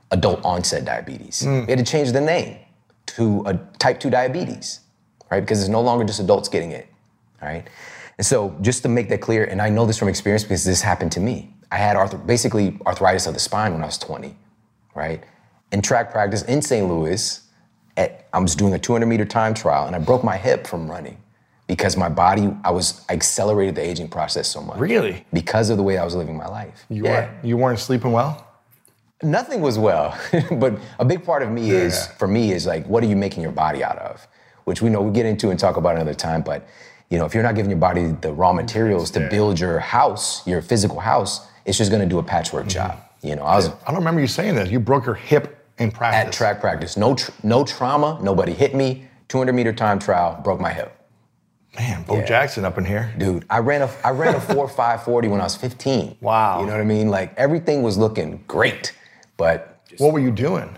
adult onset diabetes. Mm. We had to change the name to a type two diabetes, right? Because it's no longer just adults getting it, all right? And so just to make that clear, and I know this from experience because this happened to me. I had arth- basically arthritis of the spine when I was twenty, right? In track practice in Saint Louis, at, I was doing a two hundred meter time trial and I broke my hip from running because my body, I was I accelerated the aging process so much. Really? Because of the way I was living my life. You, yeah. weren't, you weren't sleeping well? Nothing was well, but a big part of me Yeah. is, for me, is like, what are you making your body out of? Which we know we get into and talk about another time, but you know, if you're not giving your body the raw materials to Yeah. build your house, your physical house, it's just gonna do a patchwork Mm-hmm. job. You know, I was I don't remember you saying this. You broke your hip in practice. at track practice, no tr- no trauma, nobody hit me, two hundred meter time trial, broke my hip. Man, Bo Yeah. Jackson up in here. Dude, I ran a I ran a four five forty when I was fifteen. Wow. You know what I mean? Like everything was looking great, but What were you doing?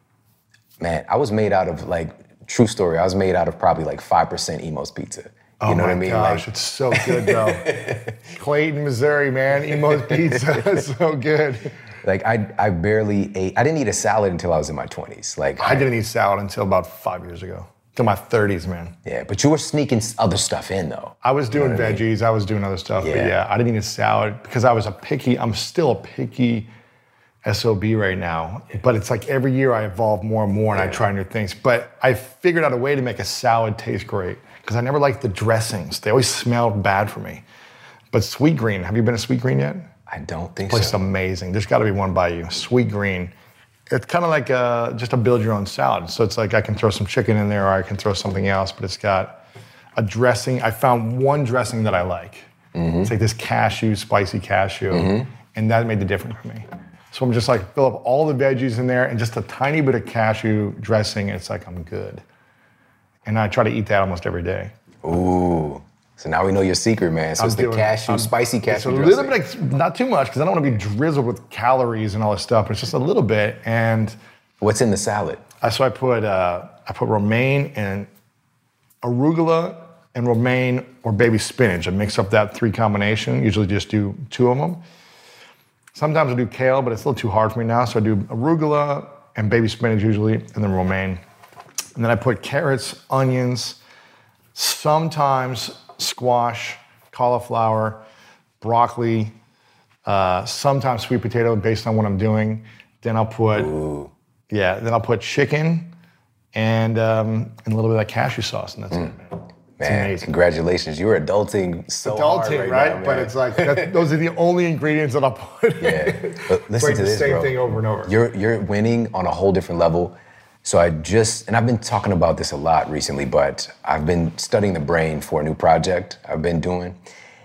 man, I was made out of like, true story, I was made out of probably like five percent Emo's pizza. You Oh know my what I mean? gosh, Like, it's so good though. Clayton, Missouri, man. Emo's Pizza is so good. like I I barely ate, I didn't eat a salad until I was in my twenties. Like I didn't eat salad until about five years ago. Till my thirties, man. Yeah, but you were sneaking s- other stuff in though. I was doing know what I mean? veggies, I was doing other stuff, but Yeah. yeah, I didn't eat a salad because I was a picky, I'm still a picky S O B right now. But it's like every year I evolve more and more and I try new things. But I figured out a way to make a salad taste great because I never liked the dressings. They always smelled bad for me. But Sweet Green, have you been to Sweet Green yet? I don't think Place is so. amazing. There's got to be one by you. Sweet Green. It's kind of like a, just a build your own salad. So it's like I can throw some chicken in there or I can throw something else, but it's got a dressing. I found one dressing that I like. Mm-hmm. It's like this cashew, spicy cashew, and that made the difference for me. So I'm just like fill up all the veggies in there and just a tiny bit of cashew dressing, and it's like I'm good. And I try to eat that almost every day. Ooh. So now we know your secret, man. So I'm it's the doing- cashew, I'm- spicy cashew It's a dressing. little bit, of, not too much, because I don't want to be drizzled with calories and all this stuff. But it's just a little bit, and What's in the salad? uh, so I put uh, I put romaine and arugula and romaine or baby spinach. I mix up that three combination. Usually just do two of them. Sometimes I do kale, but it's a little too hard for me now. So I do arugula and baby spinach usually, and then romaine. And then I put carrots, onions, sometimes squash, cauliflower, broccoli, uh, sometimes sweet potato based on what I'm doing. Then I'll put, Ooh. yeah, then I'll put chicken and, um, and a little bit of that cashew sauce, and that's it, man. It's Man, amazing. congratulations. You were adulting so hard Adulting, right, right? now, but man. it's like, that, those are the only ingredients that I'll put in. Yeah. But listen Like to the this, same bro. thing over and over. You're you're winning on a whole different level. So I just, and I've been talking about this a lot recently, but I've been studying the brain for a new project I've been doing.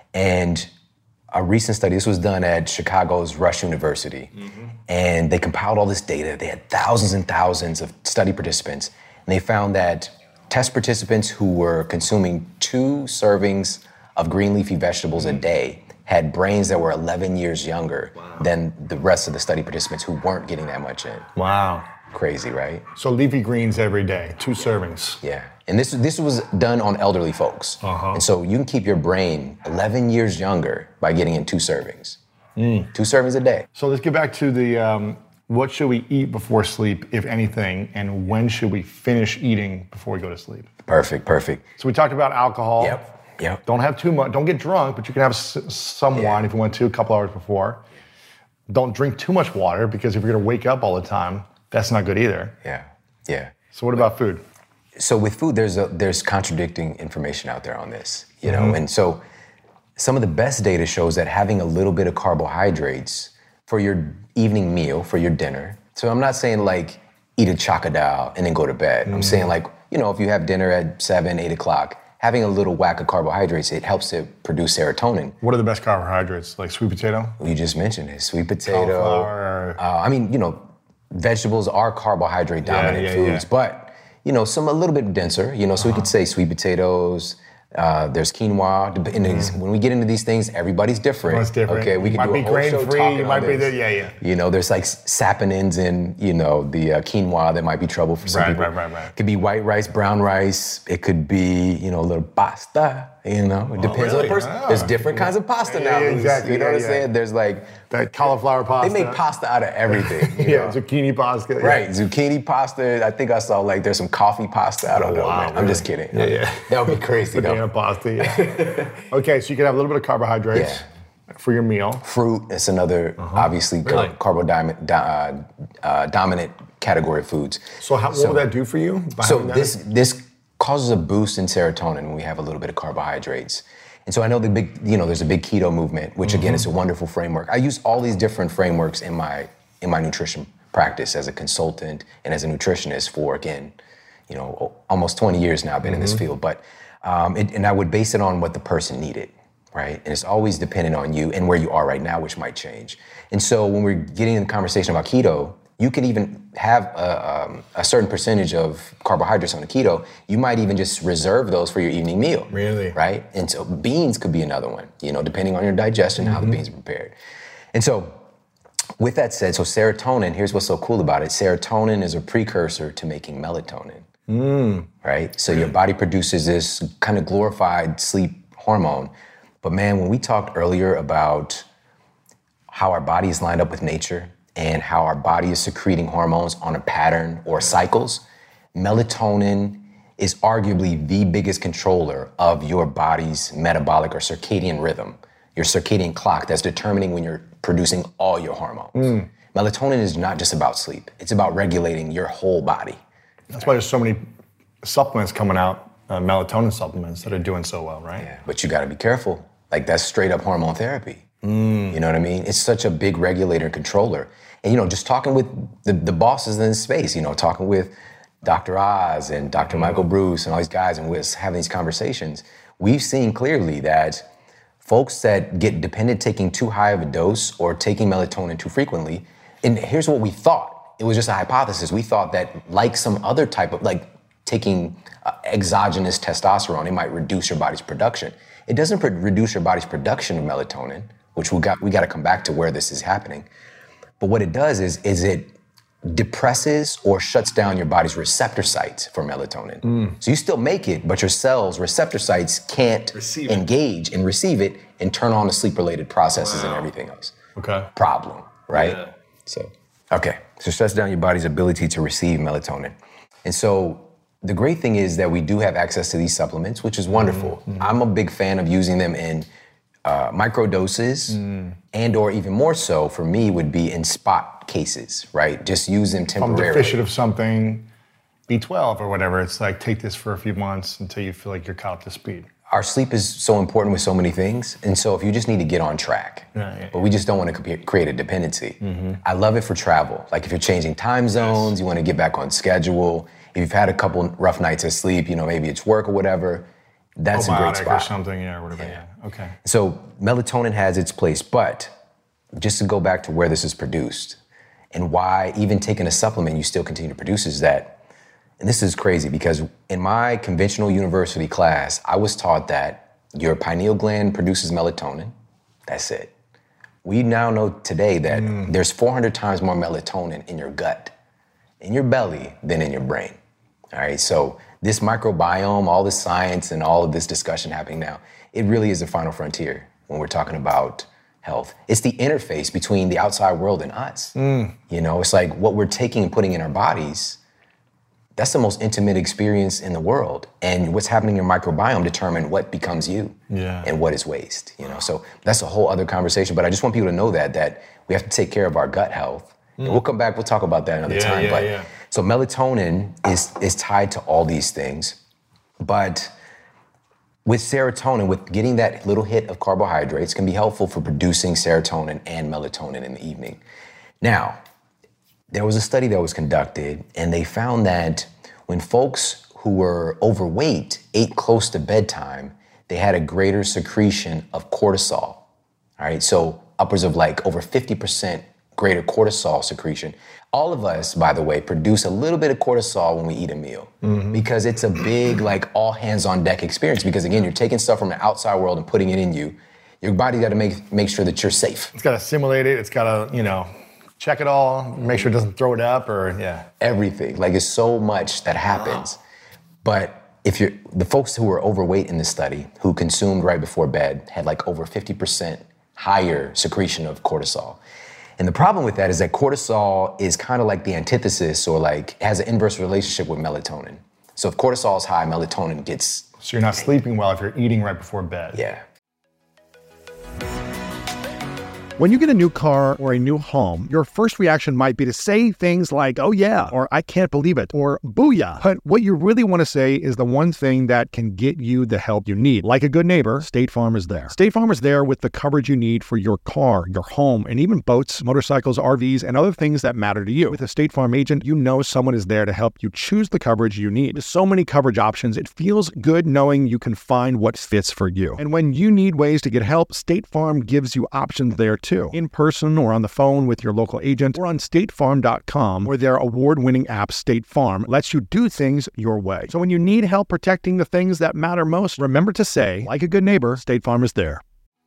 And a recent study, this was done at Chicago's Rush University. Mm-hmm. And they compiled all this data. They had thousands and thousands of study participants. And they found that test participants who were consuming two servings of green leafy vegetables a day had brains that were eleven years younger than the rest of the study participants who weren't getting that much in. Wow. Crazy, right? So leafy greens every day, two servings. Yeah. And this this was done on elderly folks. Uh-huh. And so you can keep your brain eleven years younger by getting in two servings. Mm. Two servings a day. So let's get back to the um, what should we eat before sleep, if anything, and when should we finish eating before we go to sleep? Perfect, perfect. So we talked about alcohol. Yep, yep. Don't have too much. Don't get drunk, but you can have s- some Yeah. wine if you want to, a couple hours before. Don't drink too much water because if you're going to wake up all the time, that's not good either. Yeah, yeah. So what about food? So with food, there's a, there's contradicting information out there on this, you know, Mm-hmm. and so some of the best data shows that having a little bit of carbohydrates for your evening meal, for your dinner. So I'm not saying like eat a chocodile and then go to bed. Mm. I'm saying like, you know, if you have dinner at seven, eight o'clock, having a little whack of carbohydrates, it helps to produce serotonin. What are the best carbohydrates? Like sweet potato? You just mentioned it, sweet potato. Cauliflower. Uh, I mean, you know, vegetables are carbohydrate dominant yeah, foods, yeah. but you know, some a little bit denser. You know, so we could say sweet potatoes. Uh, there's quinoa. Dep- and it's- When we get into these things, everybody's different. Everyone's different. Okay, we You can might do a be whole show grain-free, talking you on might be this. the- yeah, yeah. You know, there's like saponins in, you know, the uh, quinoa that might be trouble for some Right, people. right, right, right. It could be white rice, brown rice. It could be, you know, a little pasta. You know, it depends on really? the person. Ah. There's different kinds of pasta Yeah, now. yeah, Luis. exactly. You know Yeah, what I'm yeah. saying? There's like that cauliflower pasta. They make pasta out of everything. You yeah, know? zucchini pasta. Right, Yeah. zucchini pasta. I think I saw like there's some coffee pasta. I don't Oh, know, wow, man. I'm really? just kidding. Yeah, yeah. That would be crazy Banana though. pasta, yeah. Okay, so you can have a little bit of carbohydrates Yeah. for your meal. Fruit is another, obviously, Really? carbo-dominant uh, uh, dominant category of foods. So how, what So- would that do for you? by So having that? this this causes a boost in serotonin when we have a little bit of carbohydrates. And so I know the big, you know, there's a big keto movement, which again is a wonderful framework. I use all these different frameworks in my in my nutrition practice as a consultant and as a nutritionist for, again, you know, almost twenty years now I've been in this field. But um, it, and I would base it on what the person needed, right? And it's always dependent on you and where you are right now, which might change. And so when we're getting in the conversation about keto, you could even have a, um, a certain percentage of carbohydrates on the keto. You might even just reserve those for your evening meal. Really? Right? And so beans could be another one, you know, depending on your digestion, how the beans are prepared. And so with that said, so serotonin, here's what's so cool about it. Serotonin is a precursor to making melatonin, right? So your body produces this kind of glorified sleep hormone. But man, when we talked earlier about how our body is lined up with nature and how our body is secreting hormones on a pattern or cycles, melatonin is arguably the biggest controller of your body's metabolic or circadian rhythm, your circadian clock that's determining when you're producing all your hormones. Melatonin is not just about sleep, it's about regulating your whole body. That's why there's so many supplements coming out, uh, melatonin supplements that are doing so well, right? Yeah, but you gotta be careful. Like that's straight up hormone therapy. You know what I mean? It's such a big regulator and controller. And you know, just talking with the, the bosses in this space, you know, talking with Doctor Oz and Doctor Michael Bruce and all these guys, and we're having these conversations, we've seen clearly that folks that get dependent taking too high of a dose or taking melatonin too frequently, and here's what we thought. It was just a hypothesis. We thought that like some other type of, like taking uh, exogenous testosterone, it might reduce your body's production. It doesn't pr- reduce your body's production of melatonin, which we got we got to come back to where this is happening. But what it does is, is it depresses or shuts down your body's receptor sites for melatonin. So you still make it, but your cells' receptor sites can't Receive it. engage and receive it and turn on the sleep-related processes and everything else. Okay. Problem, right? Yeah. So, okay. So it shuts down your body's ability to receive melatonin. And so the great thing is that we do have access to these supplements, which is wonderful. Mm-hmm. I'm a big fan of using them in uh, micro doses, Mm. and or even more so for me would be in spot cases, right? Just use them I'm temporarily. deficient of something, B twelve or whatever. It's like take this for a few months until you feel like you're caught up to speed. Our sleep is so important with so many things, and so if you just need to get on track, Yeah, yeah, but we just don't want to comp- create a dependency. I love it for travel. Like if you're changing time zones, you want to get back on schedule. If you've had a couple rough nights of sleep, you know, maybe it's work or whatever, that's a great Probiotic spot. or something, yeah, or whatever. Yeah. Okay. So melatonin has its place, but just to go back to where this is produced and why even taking a supplement you still continue to produce is that, and this is crazy because in my conventional university class, I was taught that your pineal gland produces melatonin. That's it. We now know today that there's four hundred times more melatonin in your gut, in your belly, than in your brain. All right, so this microbiome, all this science and all of this discussion happening now, it really is the final frontier when we're talking about health. It's the interface between the outside world and us. You know, it's like what we're taking and putting in our bodies, that's the most intimate experience in the world. And what's happening in your microbiome determine what becomes you Yeah. and what is waste, you know? So that's a whole other conversation, but I just want people to know that, that we have to take care of our gut health. And we'll come back, we'll talk about that another Yeah, time. yeah, but yeah. So melatonin is, is tied to all these things, but with serotonin, with getting that little hit of carbohydrates can be helpful for producing serotonin and melatonin in the evening. Now, there was a study that was conducted and they found that when folks who were overweight ate close to bedtime, they had a greater secretion of cortisol. All right, so upwards of like over fifty percent greater cortisol secretion. All of us, by the way, produce a little bit of cortisol when we eat a meal because it's a big, like, all hands on deck experience. Because again, you're taking stuff from the outside world and putting it in you. Your body got to make make sure that you're safe. It's got to simulate it. It's got to, you know, check it all, make sure it doesn't throw it up or, yeah. Everything. Like, it's so much that happens. But if you're, the folks who were overweight in this study, who consumed right before bed, had like over fifty percent higher secretion of cortisol. And the problem with that is that cortisol is kind of like the antithesis, or like has an inverse relationship with melatonin. So if cortisol is high, melatonin gets... So you're not sleeping well if you're eating right before bed. Yeah. When you get a new car or a new home, your first reaction might be to say things like, oh yeah, or I can't believe it, or booyah. But what you really want to say is the one thing that can get you the help you need. Like a good neighbor, State Farm is there. State Farm is there with the coverage you need for your car, your home, and even boats, motorcycles, R Vs, and other things that matter to you. With a State Farm agent, you know someone is there to help you choose the coverage you need. With so many coverage options, it feels good knowing you can find what fits for you. And when you need ways to get help, State Farm gives you options there too. Too. In person or on the phone with your local agent or on state farm dot com, where their award-winning app, State Farm, lets you do things your way. So when you need help protecting the things that matter most, remember to say, like a good neighbor, State Farm is there.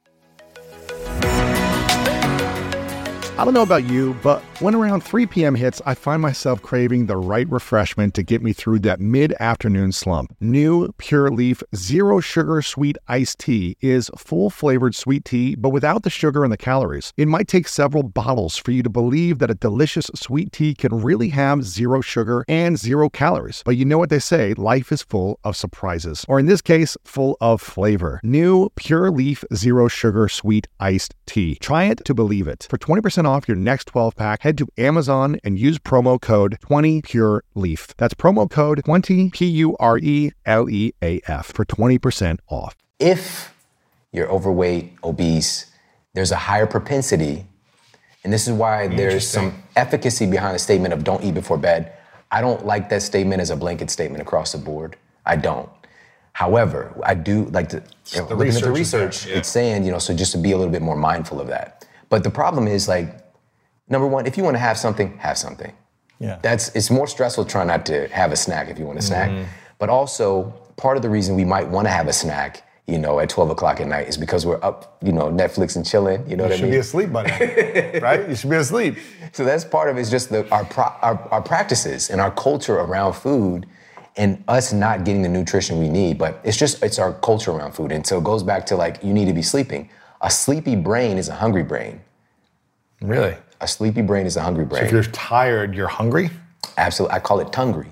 I don't know about you, but when around three p.m. hits, I find myself craving the right refreshment to get me through that mid-afternoon slump. New Pure Leaf Zero Sugar Sweet Iced Tea is full-flavored sweet tea, but without the sugar and the calories. It might take several bottles for you to believe that a delicious sweet tea can really have zero sugar and zero calories. But you know what they say, life is full of surprises. Or in this case, full of flavor. New Pure Leaf Zero Sugar Sweet Iced Tea. Try it to believe it. For twenty percent off your next twelve pack, head to Amazon and use promo code twenty pure leaf. That's promo code twenty P U R E L E A F for twenty percent off. If you're overweight, obese, there's a higher propensity, and this is why there's some efficacy behind the statement of don't eat before bed. I don't like that statement as a blanket statement across the board. I don't. However, I do like to, you know, looking at the research, yeah. It's saying, you know, so just to be a little bit more mindful of that. But the problem is, like, number one, if you want to have something, have something. Yeah. That's, it's more stressful trying not to have a snack if you want a snack. Mm-hmm. But also, part of the reason we might want to have a snack, you know, at twelve o'clock at night is because we're up, you know, Netflix and chilling, you know you what I mean? You should be asleep by now, right? You should be asleep. So that's part of it, is just the, our, pro, our, our practices and our culture around food, and us not getting the nutrition we need. But it's just, it's our culture around food. And so it goes back to, like, you need to be sleeping. A sleepy brain is a hungry brain. Really? A sleepy brain is a hungry brain. So if you're tired, you're hungry? Absolutely. I call it tungry.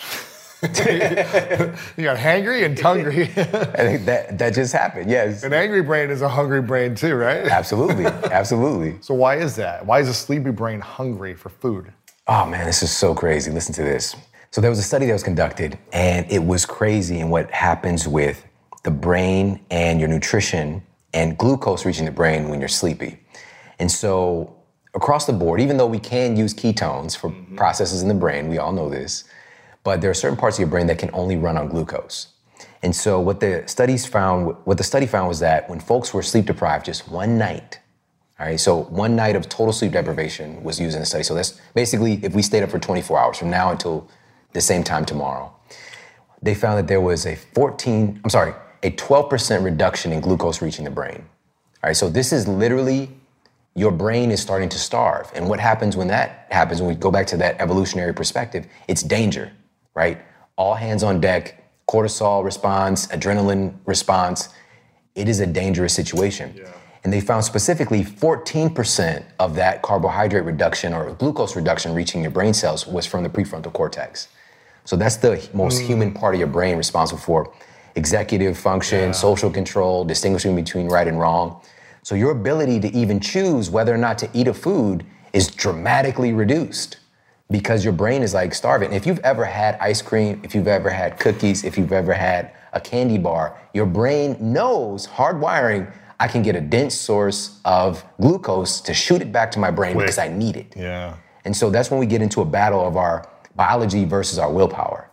You got hangry and tungry. I think that, that just happened, yes. An angry brain is a hungry brain too, right? Absolutely, absolutely. So why is that? Why is a sleepy brain hungry for food? Oh man, this is so crazy. Listen to this. So there was a study that was conducted, and it was crazy in what happens with the brain and your nutrition and glucose reaching the brain when you're sleepy. And so across the board, even though we can use ketones for mm-hmm. processes in the brain, we all know this, but there are certain parts of your brain that can only run on glucose. And so what the studies found, what the study found was that when folks were sleep deprived just one night, all right, so one night of total sleep deprivation was used in the study. So that's basically if we stayed up for twenty-four hours from now until the same time tomorrow, they found that there was a fourteen, I'm sorry, a twelve percent reduction in glucose reaching the brain. All right, so this is literally, your brain is starting to starve. And what happens when that happens, when we go back to that evolutionary perspective, it's danger, right? All hands on deck, cortisol response, adrenaline response. It is a dangerous situation. Yeah. And they found specifically fourteen percent of that carbohydrate reduction or glucose reduction reaching your brain cells was from the prefrontal cortex. So that's the most mm. human part of your brain responsible for executive function, yeah. social control, distinguishing between right and wrong. So your ability to even choose whether or not to eat a food is dramatically reduced because your brain is like starving. If you've ever had ice cream, if you've ever had cookies, if you've ever had a candy bar, your brain knows, hardwiring, I can get a dense source of glucose to shoot it back to my brain Quick. because I need it. Yeah. And so that's when we get into a battle of our biology versus our willpower.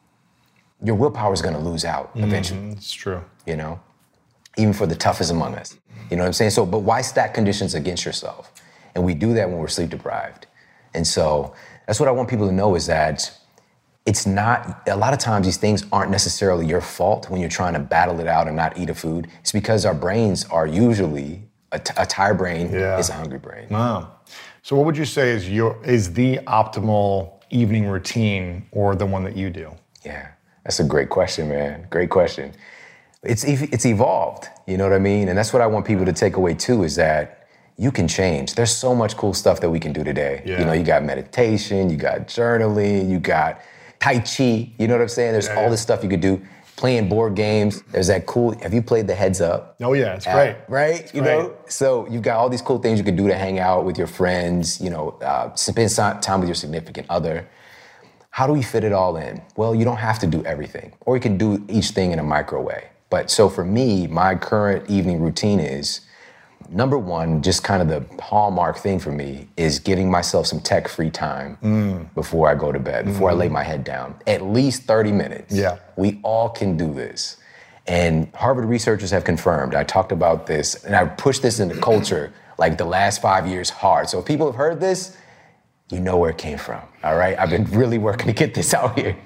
Your willpower is going to lose out eventually. Mm-hmm. It's true. You know, even for the toughest among us. You know what I'm saying? So, but why stack conditions against yourself? And we do that when we're sleep deprived. And so that's what I want people to know is that it's not, a lot of times these things aren't necessarily your fault when you're trying to battle it out and not eat a food. It's because our brains are usually, a, t- a tired brain yeah. is a hungry brain. Wow. So what would you say is your is the optimal evening routine or the one that you do? Yeah, that's a great question, man. Great question. it's it's evolved. You know what I mean? And that's what I want people to take away too, is that you can change. There's so much cool stuff that we can do today. Yeah. You know, you got meditation, you got journaling, you got Tai Chi. You know what I'm saying? There's yeah, all this stuff you could do. Playing board games. There's that cool, have you played the Heads Up? Oh yeah, it's great. App, right? It's you great. know? So you've got all these cool things you can do to hang out with your friends, you know, uh, spend time with your significant other. How do we fit it all in? Well, you don't have to do everything, or you can do each thing in a micro way. But so for me, my current evening routine is, number one, just kind of the hallmark thing for me is giving myself some tech-free time mm. before I go to bed, before mm. I lay my head down. At least thirty minutes. Yeah. We all can do this. And Harvard researchers have confirmed, I talked about this, and I pushed this into culture like the last five years hard. So if people have heard this, you know where it came from, all right? I've been really working to get this out here.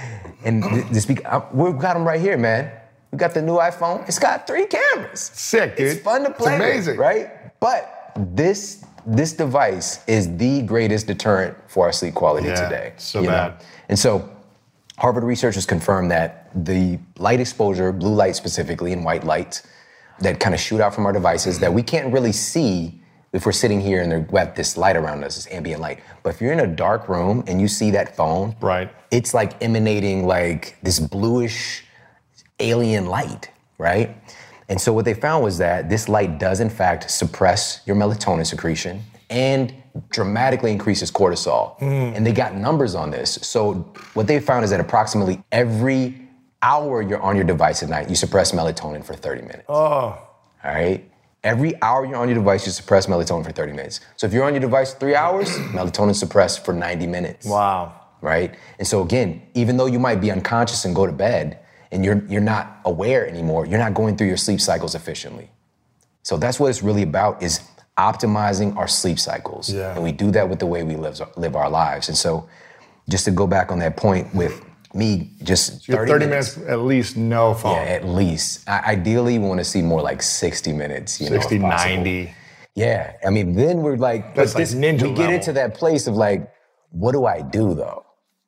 And this, we've got them right here, man. We got the new iPhone. It's got three cameras. Sick, dude. It's fun to play It's amazing. with, right? But this this device is the greatest deterrent for our sleep quality yeah, today. So bad. Know? And so Harvard researchers confirmed that the light exposure, blue light specifically, and white light that kind of shoot out from our devices that we can't really see if we're sitting here and we have this light around us, this ambient light. But if you're in a dark room and you see that phone, right, it's like emanating like this bluish alien light, right? And so what they found was that this light does in fact suppress your melatonin secretion and dramatically increases cortisol. Mm. And they got numbers on this. So what they found is that approximately every hour you're on your device at night, you suppress melatonin for thirty minutes. Oh. All right? Every hour you're on your device, you suppress melatonin for thirty minutes. So if you're on your device three hours, melatonin suppressed for ninety minutes. Wow. Right? And so again, even though you might be unconscious and go to bed, and you're you're not aware anymore, you're not going through your sleep cycles efficiently. So that's what it's really about, is optimizing our sleep cycles. Yeah. And we do that with the way we live, live our lives. And so just to go back on that point with me, just so thirty, thirty minutes, minutes, at least no phone. Yeah, at least. I, ideally, we want to see more like sixty minutes, you sixty, know, ninety. Yeah, I mean, then we're like, that's like this, ninja we level. get into that place of like, what do I do though?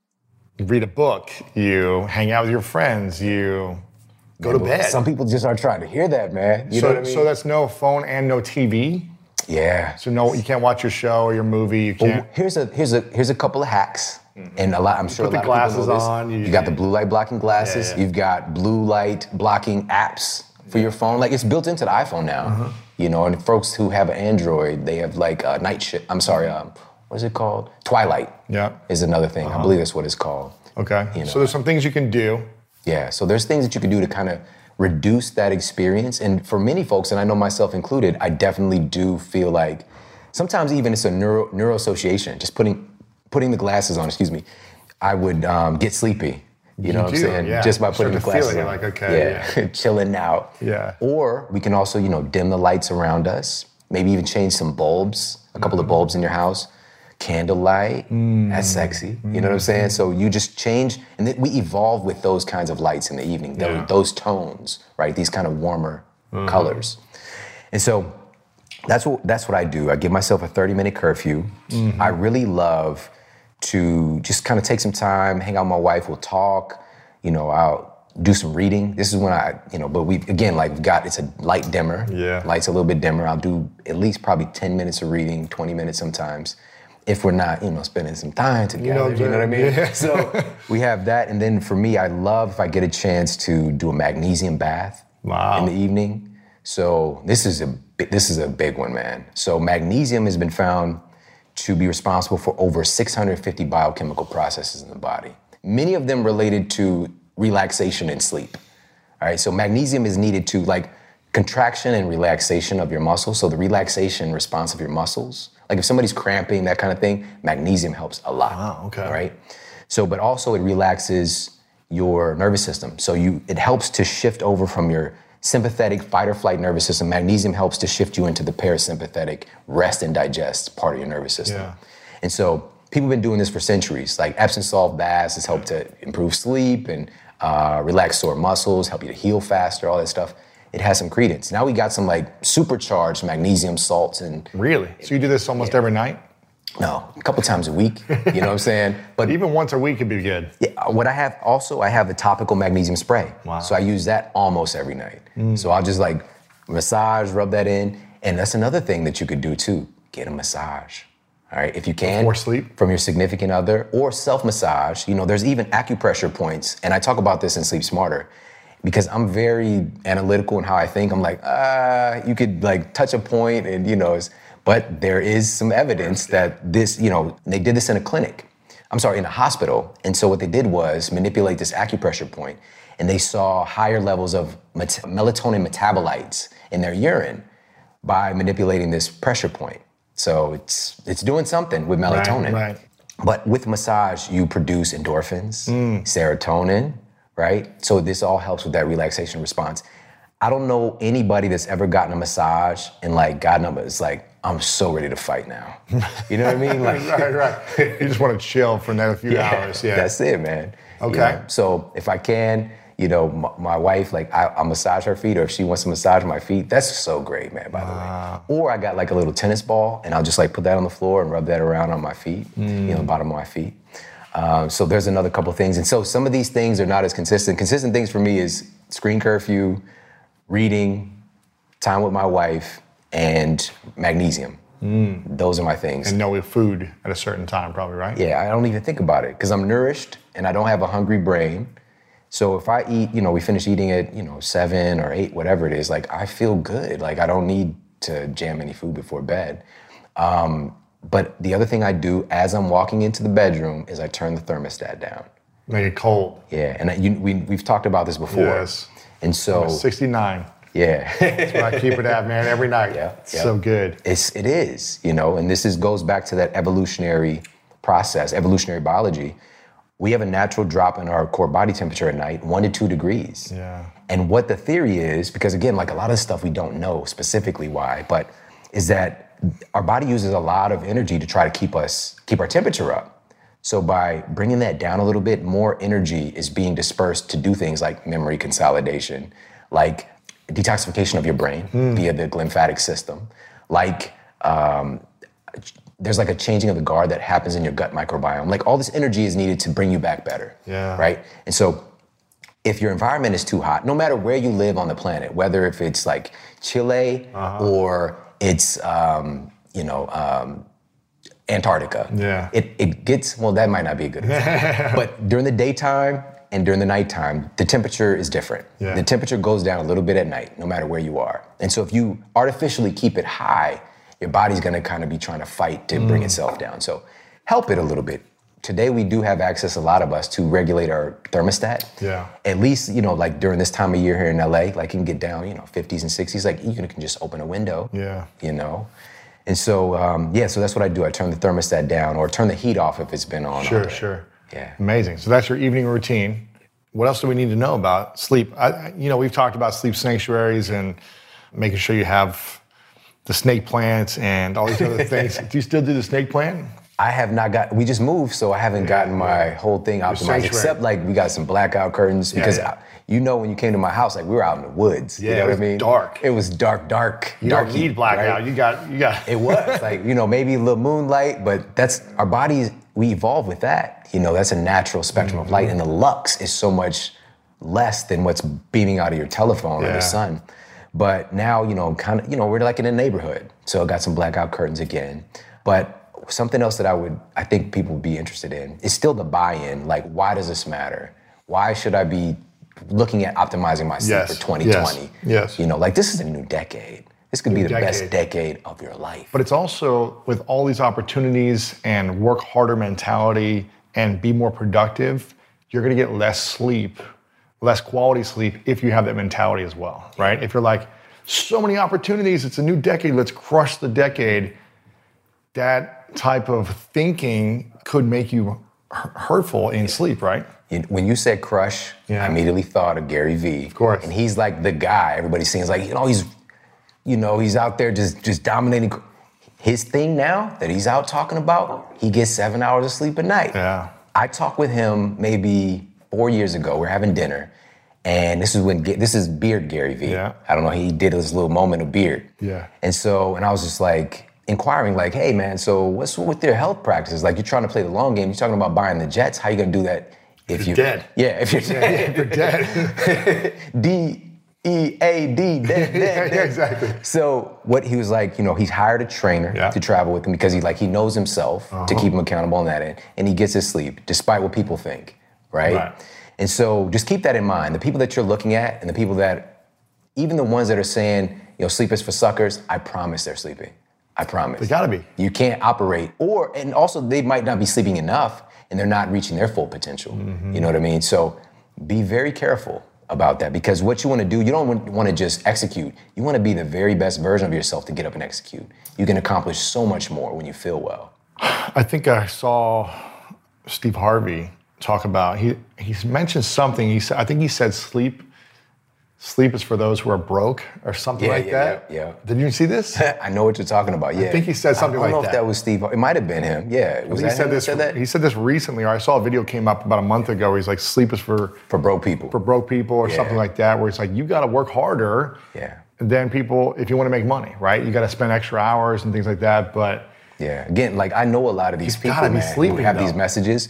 You read a book, you hang out with your friends, you go to bed. Some people just aren't trying to hear that, man. You so, know what I mean? So that's no phone and no T V? Yeah. So no, you can't watch your show or your movie. You can't. Well, here's a here's a here's a couple of hacks, mm-hmm. and a lot. I'm sure Put a lot the glasses of people know this. on. You, you got the blue light blocking glasses. Yeah, yeah. You've got blue light blocking apps for your phone. Like, it's built into the iPhone now. Mm-hmm. You know, and folks who have an Android, they have like a night shift. I'm sorry. Um, what is it called? Twilight. Yeah. Is another thing. Uh-huh. I believe that's what it's called. Okay. You know? So there's some things you can do. Yeah. So there's things that you can do to kind of reduce that experience. And for many folks, and I know myself included, I definitely do feel like sometimes even it's a neuro neuroassociation. Just putting putting the glasses on, excuse me, I would um, get sleepy. You, you know what do, I'm saying? Yeah. Just by putting the glasses feel it, on. Like, okay, yeah, yeah. Chilling out. Yeah. Or we can also, you know, dim the lights around us. Maybe even change some bulbs, a couple mm-hmm. of bulbs in your house. Candlelight, mm. that's sexy. You know what I'm saying? So you just change, and th- we evolve with those kinds of lights in the evening, those, yeah. those tones, right? These kind of warmer mm-hmm. colors. And so that's what that's what I do. I give myself a thirty minute curfew. Mm-hmm. I really love to just kind of take some time, hang out with my wife, we'll talk, you know, I'll do some reading. This is when I, you know, but we, again, like we've got, it's a light dimmer. Yeah. Light's a little bit dimmer. I'll do at least probably ten minutes of reading, twenty minutes sometimes, if we're not, you know, spending some time together, you know, you know what I mean? Yeah. So we have that. And then for me, I love if I get a chance to do a magnesium bath wow. in the evening. So this is a this is a big one, man. So magnesium has been found to be responsible for over six hundred fifty biochemical processes in the body. Many of them related to relaxation and sleep. All right, so magnesium is needed to like contraction and relaxation of your muscles. So the relaxation response of your muscles. Like if somebody's cramping, that kind of thing, magnesium helps a lot. Wow, okay. Right? So, but also it relaxes your nervous system. So you, it helps to shift over from your sympathetic fight or flight nervous system. Magnesium helps to shift you into the parasympathetic rest and digest part of your nervous system. Yeah. And so people have been doing this for centuries. Like Epsom salt baths has helped to improve sleep and uh, relax sore muscles, help you to heal faster, all that stuff. It has some credence. Now we got some like supercharged magnesium salts and... Really? So you do this almost yeah. every night? No, a couple times a week. You know what I'm saying? But even once a week could be good. Yeah. What I have also, I have a topical magnesium spray. Wow. So I use that almost every night. Mm. So I'll just like massage, rub that in, and that's another thing that you could do too. Get a massage. All right, if you can. Before sleep? From your significant other, or self-massage. You know, there's even acupressure points, and I talk about this in Sleep Smarter, because I'm very analytical in how I think. I'm like, ah, you could like touch a point and, you know, it's, but there is some evidence that this, you know, they did this in a clinic. I'm sorry, in a hospital. And so what they did was manipulate this acupressure point, and they saw higher levels of met- melatonin metabolites in their urine by manipulating this pressure point. So it's it's doing something with melatonin. Right, right. But with massage, you produce endorphins, mm. serotonin, right? So this all helps with that relaxation response. I don't know anybody that's ever gotten a massage and like gotten up, it's like, I'm so ready to fight now. You know what I mean? Like, right, right. You just want to chill for another few yeah, hours. Yeah, that's it, man. Okay. You know? So if I can, you know, my, my wife, like I, I massage her feet, or if she wants to massage my feet, that's so great, man, by the wow. way. Or I got like a little tennis ball, and I'll just like put that on the floor and rub that around on my feet, mm. you know, the bottom of my feet. Um, so there's another couple things. And so some of these things are not as consistent. Consistent things for me is screen curfew, reading, time with my wife, and magnesium. Mm. Those are my things. And no food at a certain time, probably, right? Yeah, I don't even think about it because I'm nourished and I don't have a hungry brain. So if I eat, you know, we finish eating at, you know, seven or eight, whatever it is, like I feel good. Like I don't need to jam any food before bed. Um, but the other thing I do as I'm walking into the bedroom is I turn the thermostat down. Make it cold. Yeah, and I, you, we, we've talked about this before. Yes. And so. sixty-nine. Yeah. That's what I keep it at, man, every night. Yeah. It's yeah. so good. It's, it is, you know, and this is goes back to that evolutionary process, evolutionary biology. We have a natural drop in our core body temperature at night, one to two degrees. Yeah. And what the theory is, because again, like a lot of stuff we don't know specifically why, but is that our body uses a lot of energy to try to keep us, keep our temperature up. So by bringing that down a little bit, more energy is being dispersed to do things like memory consolidation, like detoxification of your brain mm. via the lymphatic system, like um, there's like a changing of the guard that happens in your gut microbiome. Like all this energy is needed to bring you back better, yeah. right? And so if your environment is too hot, no matter where you live on the planet, whether if it's like Chile uh-huh. or it's, um, you know, um, Antarctica, yeah. it, it gets, well, that might not be a good example, but during the daytime and during the nighttime, the temperature is different. Yeah. The temperature goes down a little bit at night, no matter where you are. And so if you artificially keep it high, your body's gonna kind of be trying to fight to mm. bring itself down. So help it a little bit. Today we do have access, a lot of us, to regulate our thermostat. Yeah. At least, you know, like during this time of year here in L A, like you can get down, you know, fifties and sixties, like you can just open a window, yeah. you know? And so, um, yeah, so that's what I do. I turn the thermostat down or turn the heat off if it's been on. Sure, sure. Yeah. Amazing. So that's your evening routine. What else do we need to know about sleep? I, you know, we've talked about sleep sanctuaries and making sure you have the snake plants and all these other things. Do you still do the snake plant? I have not got, we just moved, so I haven't gotten my whole thing optimized, except like we got some blackout curtains because yeah, yeah. I, you know when you came to my house, like we were out in the woods. Yeah, you know it what was I mean? dark. It was dark, dark, You dark don't need heat, blackout. right? You got, you got. It was like, you know, maybe a little moonlight, but that's, our bodies, we evolved with that. You know, that's a natural spectrum mm-hmm. of light, and the lux is so much less than what's beaming out of your telephone yeah. or the sun. But now, you know, kind of, you know, we're like in a neighborhood. So I got some blackout curtains again. But something else that I would, I think people would be interested in is still the buy-in. Like, why does this matter? Why should I be looking at optimizing my sleep yes. for twenty twenty? Yes. yes. You know, like this is a new decade. This could new be the decade. best decade of your life. But it's also with all these opportunities and work harder mentality and be more productive, you're gonna get less sleep, less quality sleep if you have that mentality as well, right? If you're like, so many opportunities, it's a new decade, let's crush the decade. That type of thinking could make you hurtful in sleep, right? When you said crush, yeah. I immediately thought of Gary Vee. Of course. And he's like the guy everybody seems like, you know, he's, you know, he's out there just, just dominating. His thing now that he's out talking about, he gets seven hours of sleep a night. Yeah. I talked with him maybe four years ago. We're having dinner. And this is when, this is Beard Gary Vee. Yeah. I don't know, he did his little moment of beard. Yeah. And so, and I was just like, inquiring like, hey man, so what's with your health practices? Like you're trying to play the long game. You're talking about buying the jets. How you gonna do that if you're you, dead? Yeah, if you're dead. Yeah, if you're dead. D E A D, dead, dead, dead. Yeah, exactly. So what he was like, you know, he's hired a trainer yeah. to travel with him because he like he knows himself uh-huh. to keep him accountable on that end, and he gets his sleep despite what people think, right? right? And so just keep that in mind. The people that you're looking at and the people that, even the ones that are saying, you know, sleep is for suckers, I promise they're sleeping. I promise. They gotta be. You can't operate. Or, and also they might not be sleeping enough and they're not reaching their full potential. Mm-hmm. You know what I mean? So be very careful about that because what you wanna do, you don't wanna just execute. You wanna be the very best version of yourself to get up and execute. You can accomplish so much more when you feel well. I think I saw Steve Harvey talk about, he he's mentioned something, he said, I think he said sleep, Sleep is for those who are broke or something yeah, like yeah, that. Yeah, yeah. Did you see this? I know what you're talking about. Yeah. I think he said something like that. I don't know if that was Steve. It might have been him. Yeah. Was he that said him this. Said that? He said this recently, or I saw a video came up about a month ago. Where he's like, sleep is for for broke people. For broke people, or yeah. something like that. Where it's like you got to work harder. Yeah. Than people if you want to make money, right? You got to spend extra hours and things like that. But yeah, again, like I know a lot of these people, gotta be man, sleeping, who have though. these messages,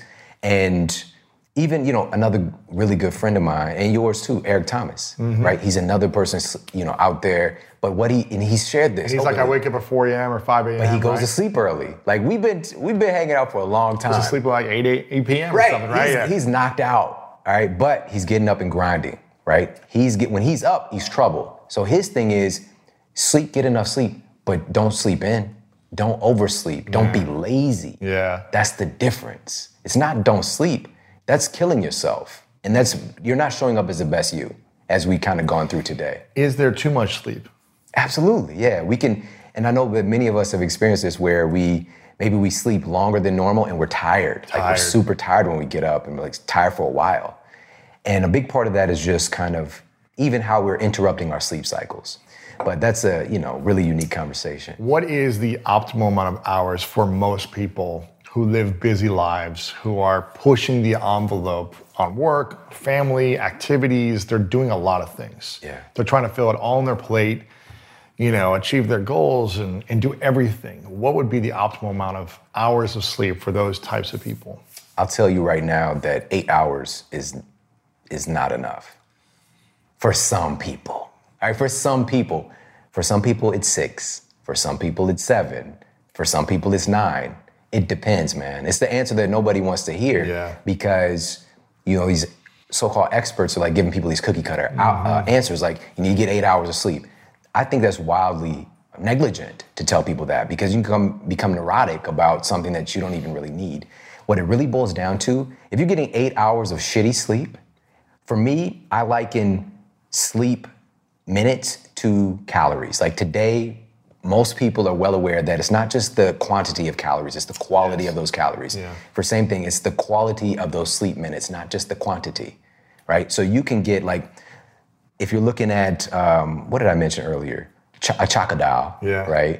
and even, you know, another really good friend of mine, and yours too, Eric Thomas, mm-hmm. right? He's another person, you know, out there. But what he, and he's shared this. And he's openly. like, I wake up at four a.m. or five a.m. But he goes right? to sleep early. Like we've been, we've been hanging out for a long time. He goes to sleep at like eight, eight p.m. right. or something, right? He's, yeah. he's knocked out, all right? But he's getting up and grinding, right? He's get, when he's up, he's trouble. So his thing is, sleep, get enough sleep, but don't sleep in. Don't oversleep. Don't yeah. be lazy. Yeah. That's the difference. It's not don't sleep. That's killing yourself. And that's, you're not showing up as the best you, as we kind of gone through today. Is there too much sleep? Absolutely, yeah. We can, and I know that many of us have experienced this where we, maybe we sleep longer than normal and we're tired. tired. Like we're super tired when we get up and we're like tired for a while. And a big part of that is just kind of even how we're interrupting our sleep cycles. But that's a, you know, really unique conversation. What is the optimal amount of hours for most people who live busy lives, who are pushing the envelope on work, family, activities? They're doing a lot of things. Yeah. They're trying to fill it all on their plate, you know, achieve their goals and, and do everything. What would be the optimal amount of hours of sleep for those types of people? I'll tell you right now that eight hours is is not enough for some people. All right, for some people. For some people, it's six. For some people, it's seven. For some people, it's nine. It depends, man. It's the answer that nobody wants to hear yeah. because, you know, these so-called experts are like giving people these cookie cutter mm-hmm. uh, answers like, you need to get eight hours of sleep. I think that's wildly negligent to tell people that because you can come, become neurotic about something that you don't even really need. What it really boils down to, if you're getting eight hours of shitty sleep, for me, I liken sleep minutes to calories. Like today, most people are well aware that it's not just the quantity of calories, it's the quality yes. of those calories. Yeah. For same thing, it's the quality of those sleep minutes, not just the quantity, right? So you can get like, if you're looking at, um, what did I mention earlier? Ch- a chocodile, yeah. right?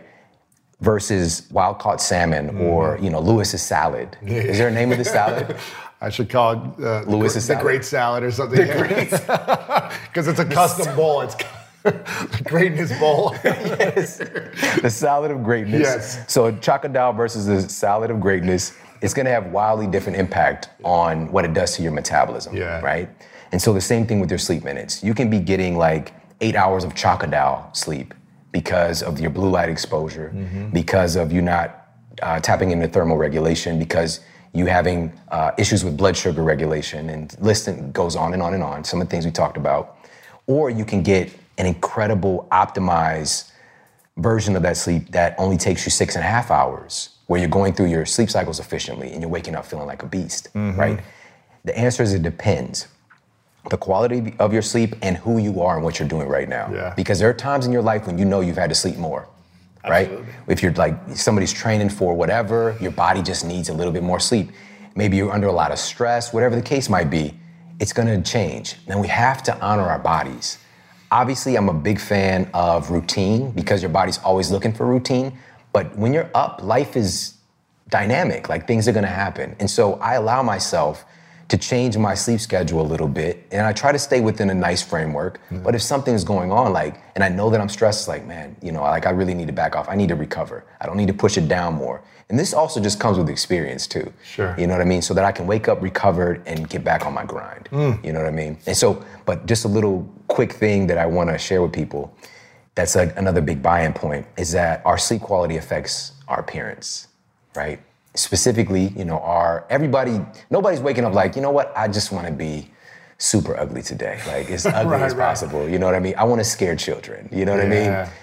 Versus wild-caught salmon mm. or, you know, Lewis's salad. Yeah. Is there a name of the salad? I should call it uh, Lewis's the, salad. the Great Salad or something. Because it's a custom bowl. It's the Greatness Bowl. Yes. The salad of greatness. Yes. So a chocodile versus the salad of greatness, it's going to have wildly different impact on what it does to your metabolism, yeah. right? And so the same thing with your sleep minutes. You can be getting like eight hours of chocodile sleep because of your blue light exposure, mm-hmm. because of you not uh, tapping into thermal regulation, because you having uh, issues with blood sugar regulation, and listing goes on and on and on, some of the things we talked about. Or you can get an incredible optimized version of that sleep that only takes you six and a half hours, where you're going through your sleep cycles efficiently and you're waking up feeling like a beast, mm-hmm. right? The answer is it depends. The quality of your sleep and who you are and what you're doing right now. Yeah. Because there are times in your life when you know you've had to sleep more. Right? Absolutely. If you're like, somebody's training for whatever, your body just needs a little bit more sleep. Maybe you're under a lot of stress, whatever the case might be, it's gonna change. And we have to honor our bodies. Obviously, I'm a big fan of routine because your body's always looking for routine. But when you're up, life is dynamic, like things are gonna happen. And so I allow myself to change my sleep schedule a little bit. And I try to stay within a nice framework. Mm-hmm. But if something's going on, like, and I know that I'm stressed, like, man, you know, like I really need to back off. I need to recover. I don't need to push it down more. And this also just comes with experience too. Sure. You know what I mean? So that I can wake up recovered and get back on my grind. Mm. You know what I mean? And so, but just a little quick thing that I want to share with people, that's like another big buy-in point, is that our sleep quality affects our appearance, right? Specifically, you know, our, everybody, nobody's waking up like, you know what, I just want to be super ugly today. Like, as ugly right, as possible, right. You know what I mean? I want to scare children, you know what yeah. I mean?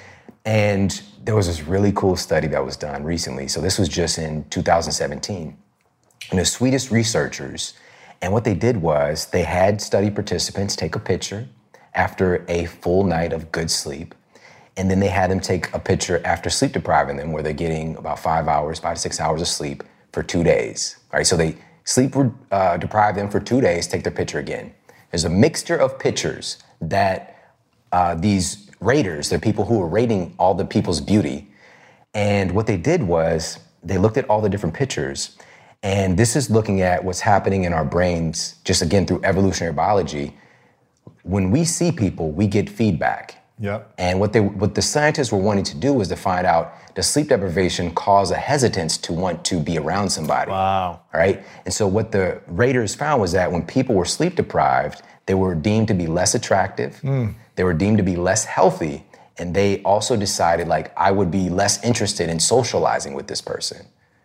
And there was this really cool study that was done recently. So this was just in two thousand seventeen. And the Swedish researchers, and what they did was they had study participants take a picture after a full night of good sleep. And then they had them take a picture after sleep depriving them, where they're getting about five hours, five to six hours of sleep for two days. All right, so they sleep uh, deprive them for two days, take their picture again. There's a mixture of pictures that uh, these raters, the people who were rating all the people's beauty, and what they did was they looked at all the different pictures, and this is looking at what's happening in our brains, just again through evolutionary biology. When we see people, we get feedback. Yep. And what they, what the scientists were wanting to do was to find out, does sleep deprivation cause a hesitance to want to be around somebody? Wow. All right? And so what the raters found was that when people were sleep deprived, they were deemed to be less attractive, mm. they were deemed to be less healthy, and they also decided, like, I would be less interested in socializing with this person.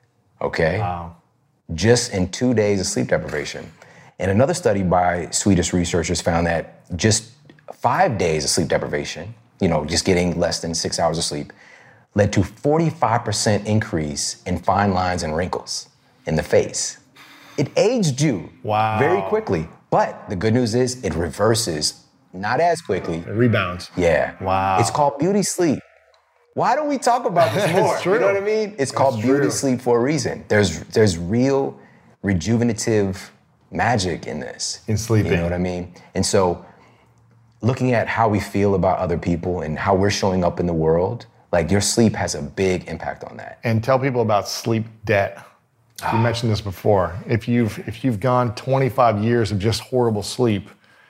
Okay? Wow. Just in two days of sleep deprivation. And another study by Swedish researchers found that just five days of sleep deprivation, you know, just getting less than six hours of sleep, led to forty-five percent increase in fine lines and wrinkles in the face. It aged you wow. very quickly. But the good news is it reverses not as quickly. It rebounds. Yeah. Wow. It's called beauty sleep. Why don't we talk about this more? It's true. You know what I mean? It's, it's called true. beauty sleep for a reason. There's there's real rejuvenative magic in this. In sleeping. You know what I mean? And so looking at how we feel about other people and how we're showing up in the world, like your sleep has a big impact on that. And tell people about sleep debt. You mentioned this before. If you've if you've gone twenty-five years of just horrible sleep,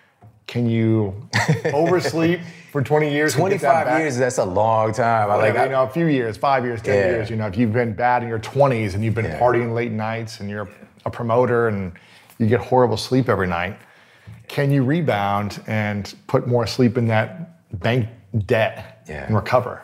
can you oversleep for twenty years? twenty-five years, that's a long time. Well, I like, you know, a few years, five years, ten yeah. years. You know, if you've been bad in your twenties and you've been yeah. partying late nights and you're a promoter and you get horrible sleep every night, can you rebound and put more sleep in that bank debt yeah. and recover?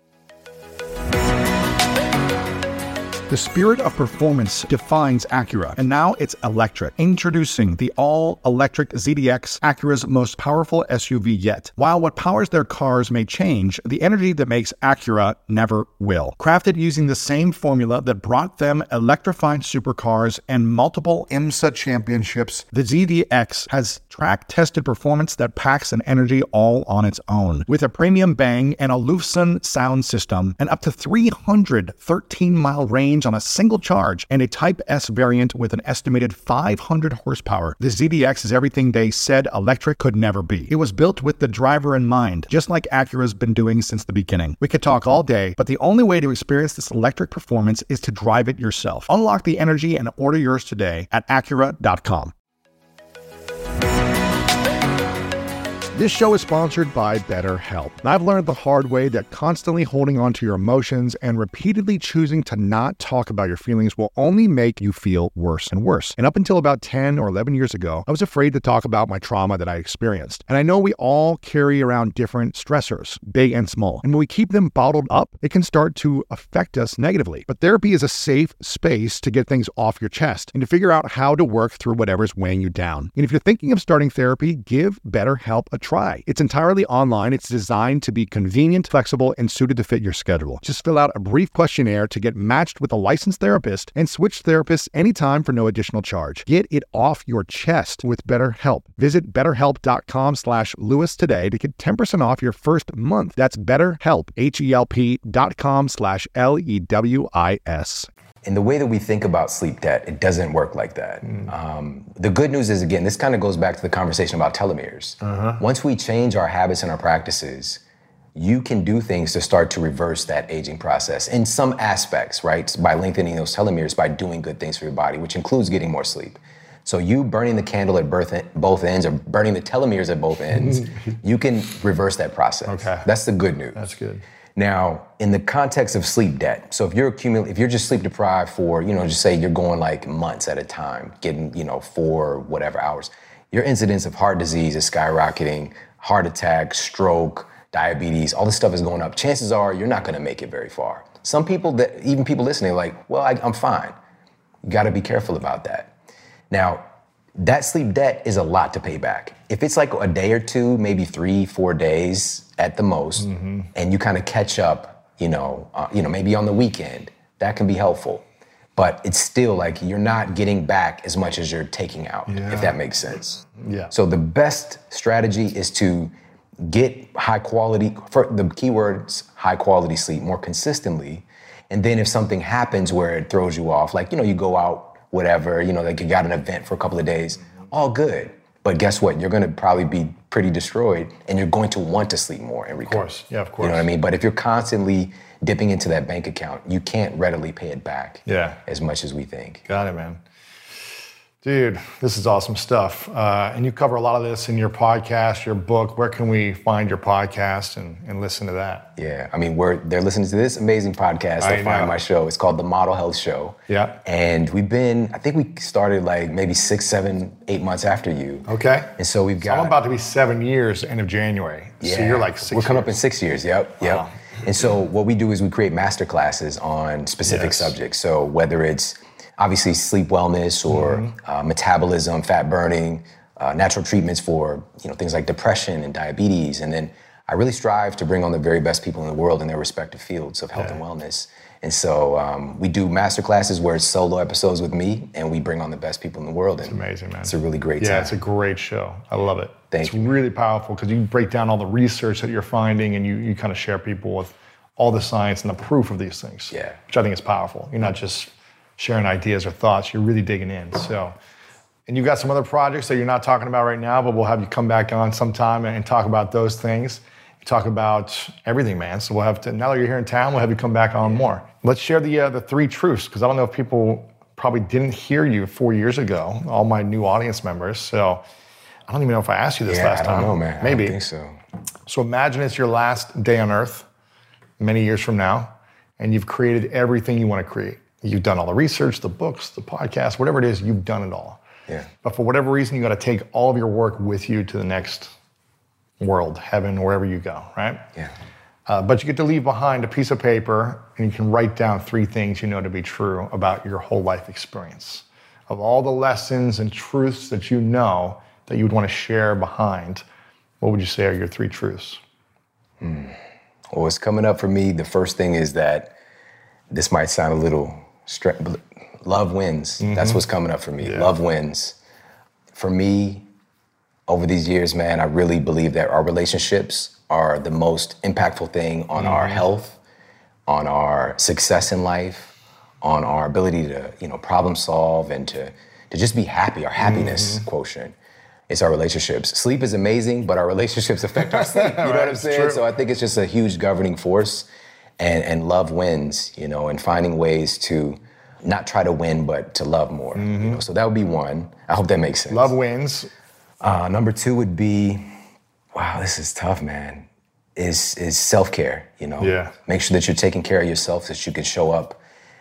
The spirit of performance defines Acura, and now it's electric. Introducing the all-electric Z D X, Acura's most powerful S U V yet. While what powers their cars may change, the energy that makes Acura never will. Crafted using the same formula that brought them electrified supercars and multiple IMSA championships, the Z D X has track-tested performance that packs an energy all on its own. With a premium bang and a Lufsen sound system, and up to three hundred thirteen mile range on a single charge, and a Type S variant with an estimated five hundred horsepower, the Z D X is everything they said electric could never be. It was built with the driver in mind, just like Acura's been doing since the beginning. We could talk all day, but the only way to experience this electric performance is to drive it yourself. Unlock the energy and order yours today at Acura dot com. This show is sponsored by BetterHelp. I've learned the hard way that constantly holding on to your emotions and repeatedly choosing to not talk about your feelings will only make you feel worse and worse. And up until about ten or eleven years ago, I was afraid to talk about my trauma that I experienced. And I know we all carry around different stressors, big and small. And when we keep them bottled up, it can start to affect us negatively. But therapy is a safe space to get things off your chest and to figure out how to work through whatever's weighing you down. And if you're thinking of starting therapy, give BetterHelp a try. It's entirely online. It's designed to be convenient, flexible, and suited to fit your schedule. Just fill out a brief questionnaire to get matched with a licensed therapist and switch therapists anytime for no additional charge. Get it off your chest with BetterHelp. Visit betterhelp.com slash Lewis today to get ten percent off your first month. That's BetterHelp, H-E-L-P dot com slash L E W I S. In the way that we think about sleep debt, it doesn't work like that. Mm. Um, the good news is, again, this kind of goes back to the conversation about telomeres. Uh-huh. Once we change our habits and our practices, you can do things to start to reverse that aging process in some aspects, right? By lengthening those telomeres, by doing good things for your body, which includes getting more sleep. So you burning the candle at birth, both ends, or burning the telomeres at both ends, you can reverse that process. Okay. That's the good news. That's good. Now, in the context of sleep debt, so if you're accumul- if you're just sleep deprived for, you know, just say you're going like months at a time, getting, you know, four whatever hours, your incidence of heart disease is skyrocketing, heart attack, stroke, diabetes, all this stuff is going up. Chances are you're not going to make it very far. Some people that, even people listening, are like, well, I, I'm fine. You got to be careful about that. Now, that sleep debt is a lot to pay back. If it's like a day or two, maybe three, four days at the most, mm-hmm. and you kind of catch up, you know, uh, you know, maybe on the weekend, that can be helpful. But it's still like you're not getting back as much as you're taking out, yeah. if that makes sense. Yeah. So the best strategy is to get high quality, for the keywords, high quality sleep more consistently. And then if something happens where it throws you off, like, you know, you go out, whatever, you know, like you got an event for a couple of days, all good. But guess what? You're gonna probably be pretty destroyed and you're going to want to sleep more and recover. Of course, yeah, of course. You know what I mean? But if you're constantly dipping into that bank account, you can't readily pay it back yeah. as much as we think. Got it, man. Dude, this is awesome stuff. Uh, and you cover a lot of this in your podcast, your book. Where can we find your podcast and, and listen to that? Yeah, I mean, we're they're listening to this amazing podcast. They'll find my show. It's called The Model Health Show. Yeah. And we've been, I think we started like maybe six, seven, eight months after you. Okay. And so we've got... So I'm about to be seven years end of January. Yeah. So you're like six We're coming years. up in six years, yep, yep. Wow. And so what we do is we create master classes on specific Yes. subjects. So whether it's obviously sleep wellness or mm-hmm. uh, metabolism, fat burning, uh, natural treatments for, you know, things like depression and diabetes. And then I really strive to bring on the very best people in the world in their respective fields of health yeah. and wellness. And so um, we do master classes where it's solo episodes with me and we bring on the best people in the world. And it's amazing, man. It's a really great yeah, time. Yeah, it's a great show. I love it. Thank it's you. It's really powerful because you break down all the research that you're finding and you, you kind of share people with all the science and the proof of these things. Yeah. Which I think is powerful. You're not just sharing ideas or thoughts, you're really digging in. So, and you've got some other projects that you're not talking about right now, but we'll have you come back on sometime and talk about those things. Talk about everything, man. So we'll have to, now that you're here in town, we'll have you come back on more. Let's share the uh, the three truths, because I don't know if people probably didn't hear you four years ago, all my new audience members. So I don't even know if I asked you this yeah, last time. I don't know, man. Maybe. I don't think so. So imagine it's your last day on Earth, many years from now, and you've created everything you want to create. You've done all the research, the books, the podcast, whatever it is, you've done it all. Yeah. But for whatever reason, you got to take all of your work with you to the next world, heaven, wherever you go, right? Yeah. Uh, but you get to leave behind a piece of paper and you can write down three things you know to be true about your whole life experience. Of all the lessons and truths that you know that you would want to share behind, what would you say are your three truths? Mm. Well, what's coming up for me, the first thing is that this might sound a little straight, but love wins. Mm-hmm. That's what's coming up for me. Yeah. Love wins. For me, over these years, man, I really believe that our relationships are the most impactful thing on mm-hmm. our health, on our success in life, on our ability to, you know, problem solve and to, to just be happy, our happiness mm-hmm. quotient. It's our relationships. Sleep is amazing, but our relationships affect our sleep. You know right, what I'm saying? True. So I think it's just a huge governing force, and, and love wins, you know, and finding ways to not try to win, but to love more. Mm-hmm. You know? So that would be one. I hope that makes sense. Love wins. Uh, number two would be, wow, this is tough, man, is is self-care, you know? Yeah. Make sure that you're taking care of yourself so that you can show up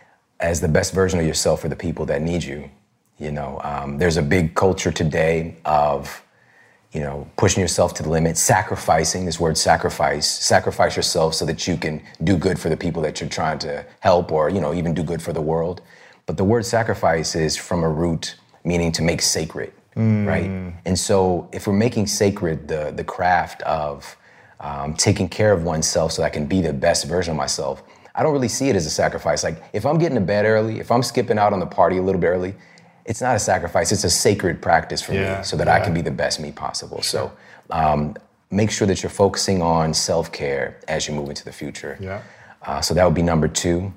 as the best version of yourself for the people that need you. You know, um, there's a big culture today of, you know, pushing yourself to the limit, sacrificing, this word sacrifice, sacrifice yourself so that you can do good for the people that you're trying to help or, you know, even do good for the world. But the word sacrifice is from a root meaning to make sacred. Mm. Right? And so if we're making sacred the the craft of um, taking care of oneself so I can be the best version of myself, I don't really see it as a sacrifice. Like if I'm getting to bed early, if I'm skipping out on the party a little bit early, it's not a sacrifice. It's a sacred practice for yeah, me so that yeah. I can be the best me possible. Sure. So um, make sure that you're focusing on self-care as you move into the future. Yeah. Uh, so that would be number two.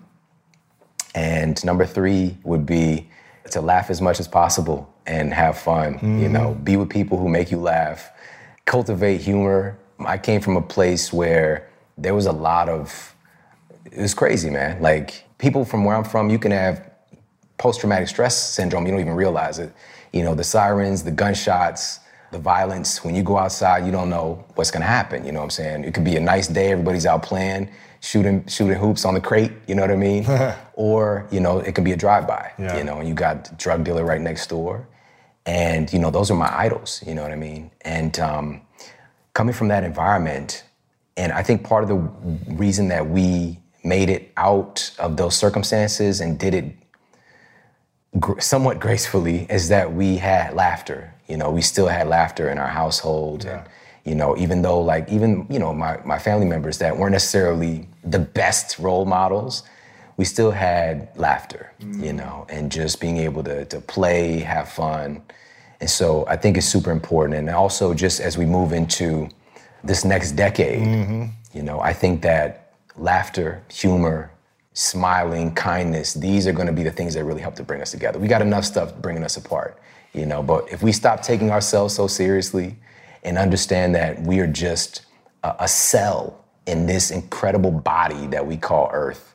And number three would be to laugh as much as possible and have fun, mm-hmm. you know, be with people who make you laugh, cultivate humor. I came from a place where there was a lot of, it was crazy, man. Like people from where I'm from, you can have post-traumatic stress syndrome, you don't even realize it. you know, the sirens, the gunshots, the violence. When you go outside, you don't know what's gonna happen, you know what I'm saying? It could be a nice day, everybody's out playing, shooting shooting hoops on the crate, you know what I mean? Or, you know, it could be a drive-by, yeah. you know, and you got a drug dealer right next door. And, you know, those are my idols, you know what I mean? And um, coming from that environment, and I think part of the reason that we made it out of those circumstances and did it gr- somewhat gracefully is that we had laughter. You know, we still had laughter in our household. Yeah. And, you know, even though like, even, you know, my, my family members that weren't necessarily the best role models, we still had laughter, mm. you know, and just being able to, to play, have fun. And so I think it's super important. And also just as we move into this next decade, mm-hmm. you know, I think that laughter, humor, smiling, kindness, these are going to be the things that really help to bring us together. We got enough stuff bringing us apart, you know, but if we stop taking ourselves so seriously and understand that we are just a, a cell in this incredible body that we call Earth,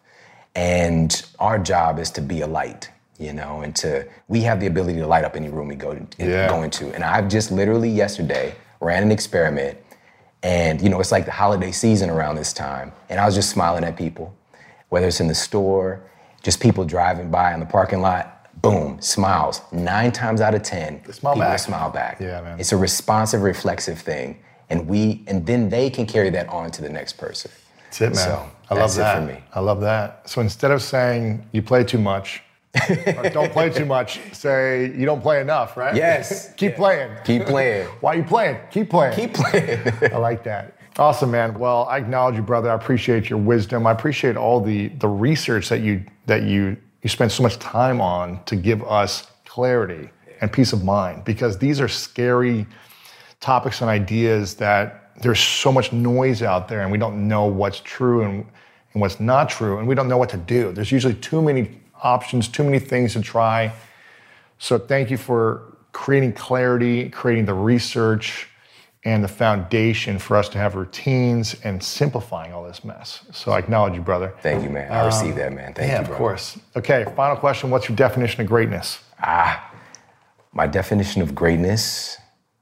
and our job is to be a light, you know, and to, we have the ability to light up any room we go, to, yeah. go into. And I've just literally yesterday ran an experiment, and, you know, it's like the holiday season around this time, and I was just smiling at people, whether it's in the store, just people driving by in the parking lot, boom, smiles. Nine times out of ten, smile people back. smile back. Yeah, man. It's a responsive, reflexive thing, and we, and then they can carry that on to the next person. That's it, man. So, I that's love that. it for me. I love that. So instead of saying you play too much, or don't play too much, say you don't play enough, right? Yes. Keep yeah. playing. Keep playing. Why are you playing? Keep playing. Keep playing. I like that. Awesome, man. Well, I acknowledge you, brother. I appreciate your wisdom. I appreciate all the the research that you that you you spend so much time on to give us clarity and peace of mind, because these are scary topics and ideas that there's so much noise out there, and we don't know what's true and, and what's not true, and we don't know what to do. There's usually too many options, too many things to try. So thank you for creating clarity, creating the research and the foundation for us to have routines and simplifying all this mess. So I acknowledge you, brother. Thank you, man. I um, received that, man. Thank yeah, you, bro. of course. Okay, final question. What's your definition of greatness? Ah, my definition of greatness,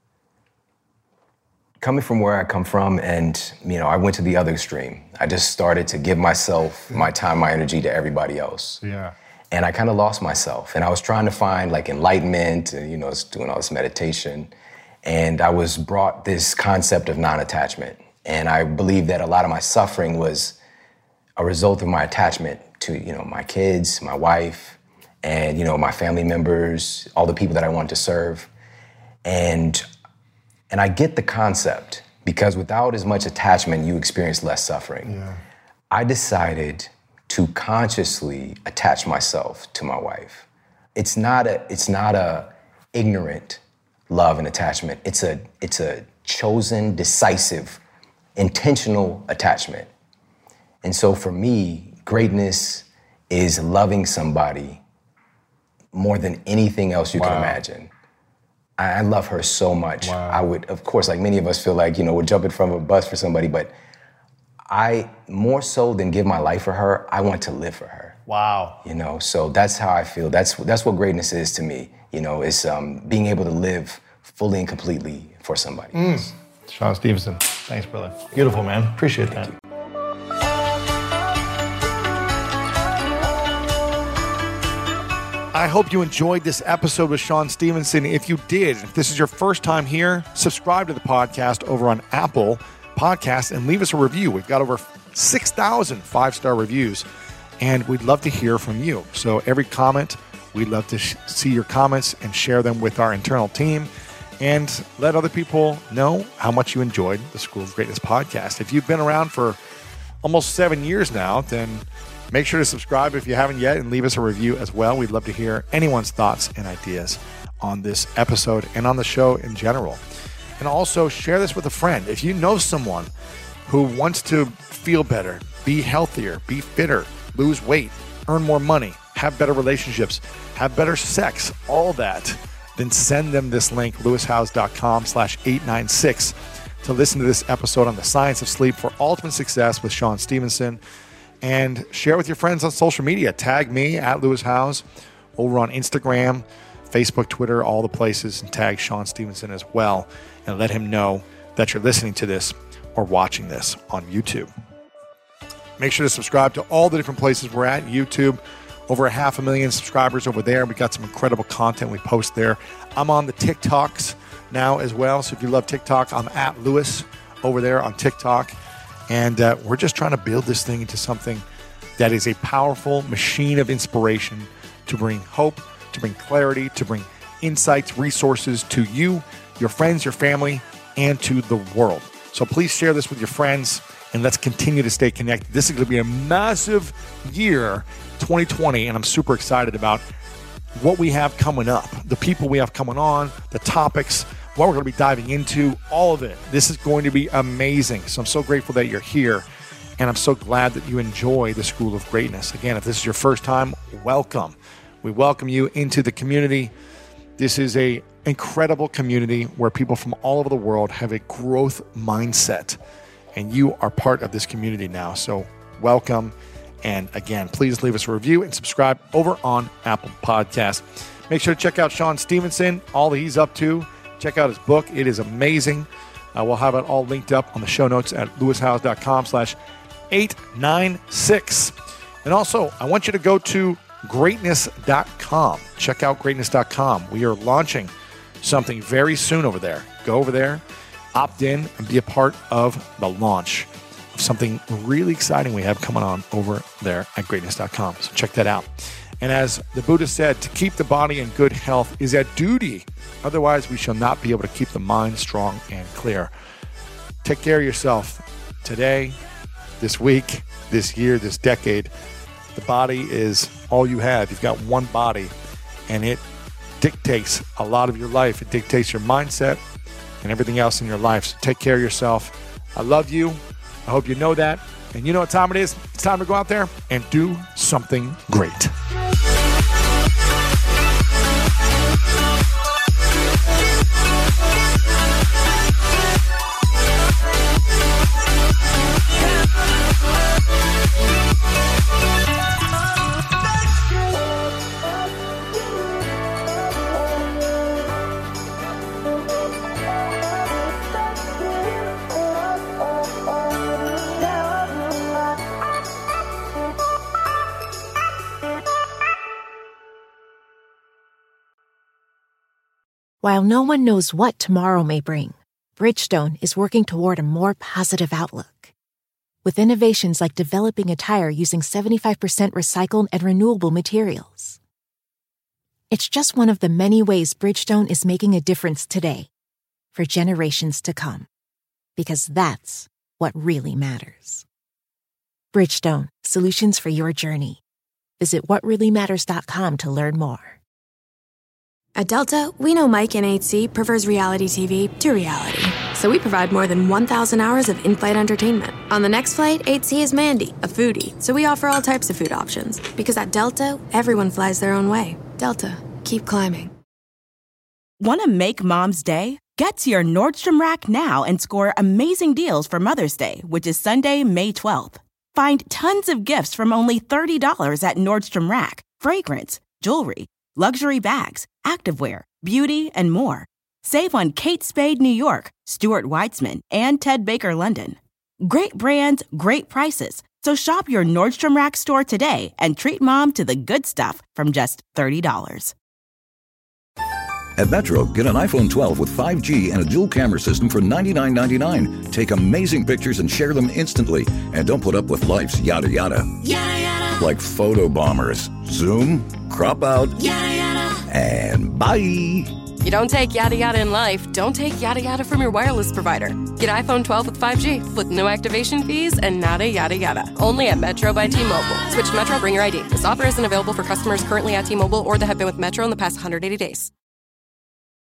coming from where I come from, and, you know, I went to the other extreme. I just started to give myself my time, my energy to everybody else. Yeah. And I kind of lost myself. And I was trying to find like enlightenment, and, you know, I was doing all this meditation. And I was brought this concept of non-attachment. And I believe that a lot of my suffering was a result of my attachment to, you know, my kids, my wife, and, you know, my family members, all the people that I wanted to serve. And and I get the concept, because without as much attachment, you experience less suffering. Yeah. I decided to consciously attach myself to my wife. It's not a it's not a ignorant love and attachment. It's a it's a chosen, decisive, intentional attachment. And so for me, greatness is loving somebody more than anything else you wow. can imagine. I, I love her so much. Wow. I would, of course, like many of us feel like, you know, we're jumping from a bus for somebody, but I, more so than give my life for her, I want to live for her. Wow. You know, so that's how I feel. That's that's what greatness is to me. You know, it's um, being able to live fully and completely for somebody. Mm. Sean Stephenson, thanks, brother. Beautiful, man. Appreciate Thank that. You. I hope you enjoyed this episode with Sean Stephenson. If you did, if this is your first time here, subscribe to the podcast over on Apple Podcasts and leave us a review. We've got over six thousand five-star reviews, and we'd love to hear from you. So every comment, we'd love to sh- see your comments and share them with our internal team, and let other people know how much you enjoyed the School of Greatness podcast. If you've been around for almost seven years now, then make sure to subscribe if you haven't yet, and leave us a review as well. We'd love to hear anyone's thoughts and ideas on this episode and on the show in general. And also share this with a friend. If you know someone who wants to feel better, be healthier, be fitter, lose weight, earn more money, have better relationships, have better sex, all that, then send them this link, lewishowes.com slash 896 to listen to this episode on the science of sleep for ultimate success with Sean Stephenson. And share with your friends on social media. Tag me at Lewis Howes over on Instagram, Facebook, Twitter, all the places, and tag Sean Stephenson as well, and let him know that you're listening to this or watching this on YouTube. Make sure to subscribe to all the different places we're at. YouTube, over a half a million subscribers over there. We got some incredible content we post there. I'm on the TikToks now as well. So if you love TikTok, I'm at Lewis over there on TikTok. And uh, we're just trying to build this thing into something that is a powerful machine of inspiration to bring hope, to bring clarity, to bring insights, resources to you, your friends, your family, and to the world. So please share this with your friends, and let's continue to stay connected. This is going to be a massive year, twenty twenty, and I'm super excited about what we have coming up, the people we have coming on, the topics, what we're going to be diving into, all of it. This is going to be amazing. So I'm so grateful that you're here, and I'm so glad that you enjoy the School of Greatness. Again, if this is your first time, welcome. We welcome you into the community. This is a incredible community where people from all over the world have a growth mindset, and you are part of this community now. So welcome. And again, please leave us a review and subscribe over on Apple Podcasts. Make sure to check out Sean Stephenson, all that he's up to. Check out his book. It is amazing. Uh, we'll have it all linked up on the show notes at lewishowes.com slash 896. And also, I want you to go to greatness dot com. Check out greatness dot com. We are launching something very soon over there. Go over there, opt in, and be a part of the launch of something really exciting we have coming on over there at greatness dot com. So check that out. And as the Buddha said, to keep the body in good health is a duty. Otherwise, we shall not be able to keep the mind strong and clear. Take care of yourself today, this week, this year, this decade. The body is all you have. You've got one body, and it dictates a lot of your life. It dictates your mindset and everything else in your life. So take care of yourself. I love you. I hope you know that. And you know what time it is? It's time to go out there and do something great. While no one knows what tomorrow may bring, Bridgestone is working toward a more positive outlook. With innovations like developing a tire using seventy-five percent recycled and renewable materials. It's just one of the many ways Bridgestone is making a difference today, for generations to come. Because that's what really matters. Bridgestone, solutions for your journey. Visit what really matters dot com to learn more. At Delta, we know Mike in eight C prefers reality T V to reality. So we provide more than one thousand hours of in-flight entertainment. On the next flight, eight C is Mandy, a foodie. So we offer all types of food options. Because at Delta, everyone flies their own way. Delta, keep climbing. Want to make Mom's day? Get to your Nordstrom Rack now and score amazing deals for Mother's Day, which is Sunday, May twelfth. Find tons of gifts from only thirty dollars at Nordstrom Rack. Fragrance, jewelry, luxury bags, activewear, beauty, and more. Save on Kate Spade New York, Stuart Weitzman, and Ted Baker London. Great brands, great prices. So shop your Nordstrom Rack store today and treat Mom to the good stuff from just thirty dollars. At Metro, get an iPhone twelve with five G and a dual camera system for ninety-nine ninety-nine. Take amazing pictures and share them instantly. And don't put up with life's yada yada. Yada yada. Like photo bombers. Zoom, crop out, yada yada. And bye. You don't take yada yada in life, don't take yada yada from your wireless provider. Get iPhone twelve with five G with no activation fees and nada yada yada. Only at Metro by T-Mobile. Switch to Metro, bring your I D. This offer isn't available for customers currently at T-Mobile or that have been with Metro in the past one hundred eighty days.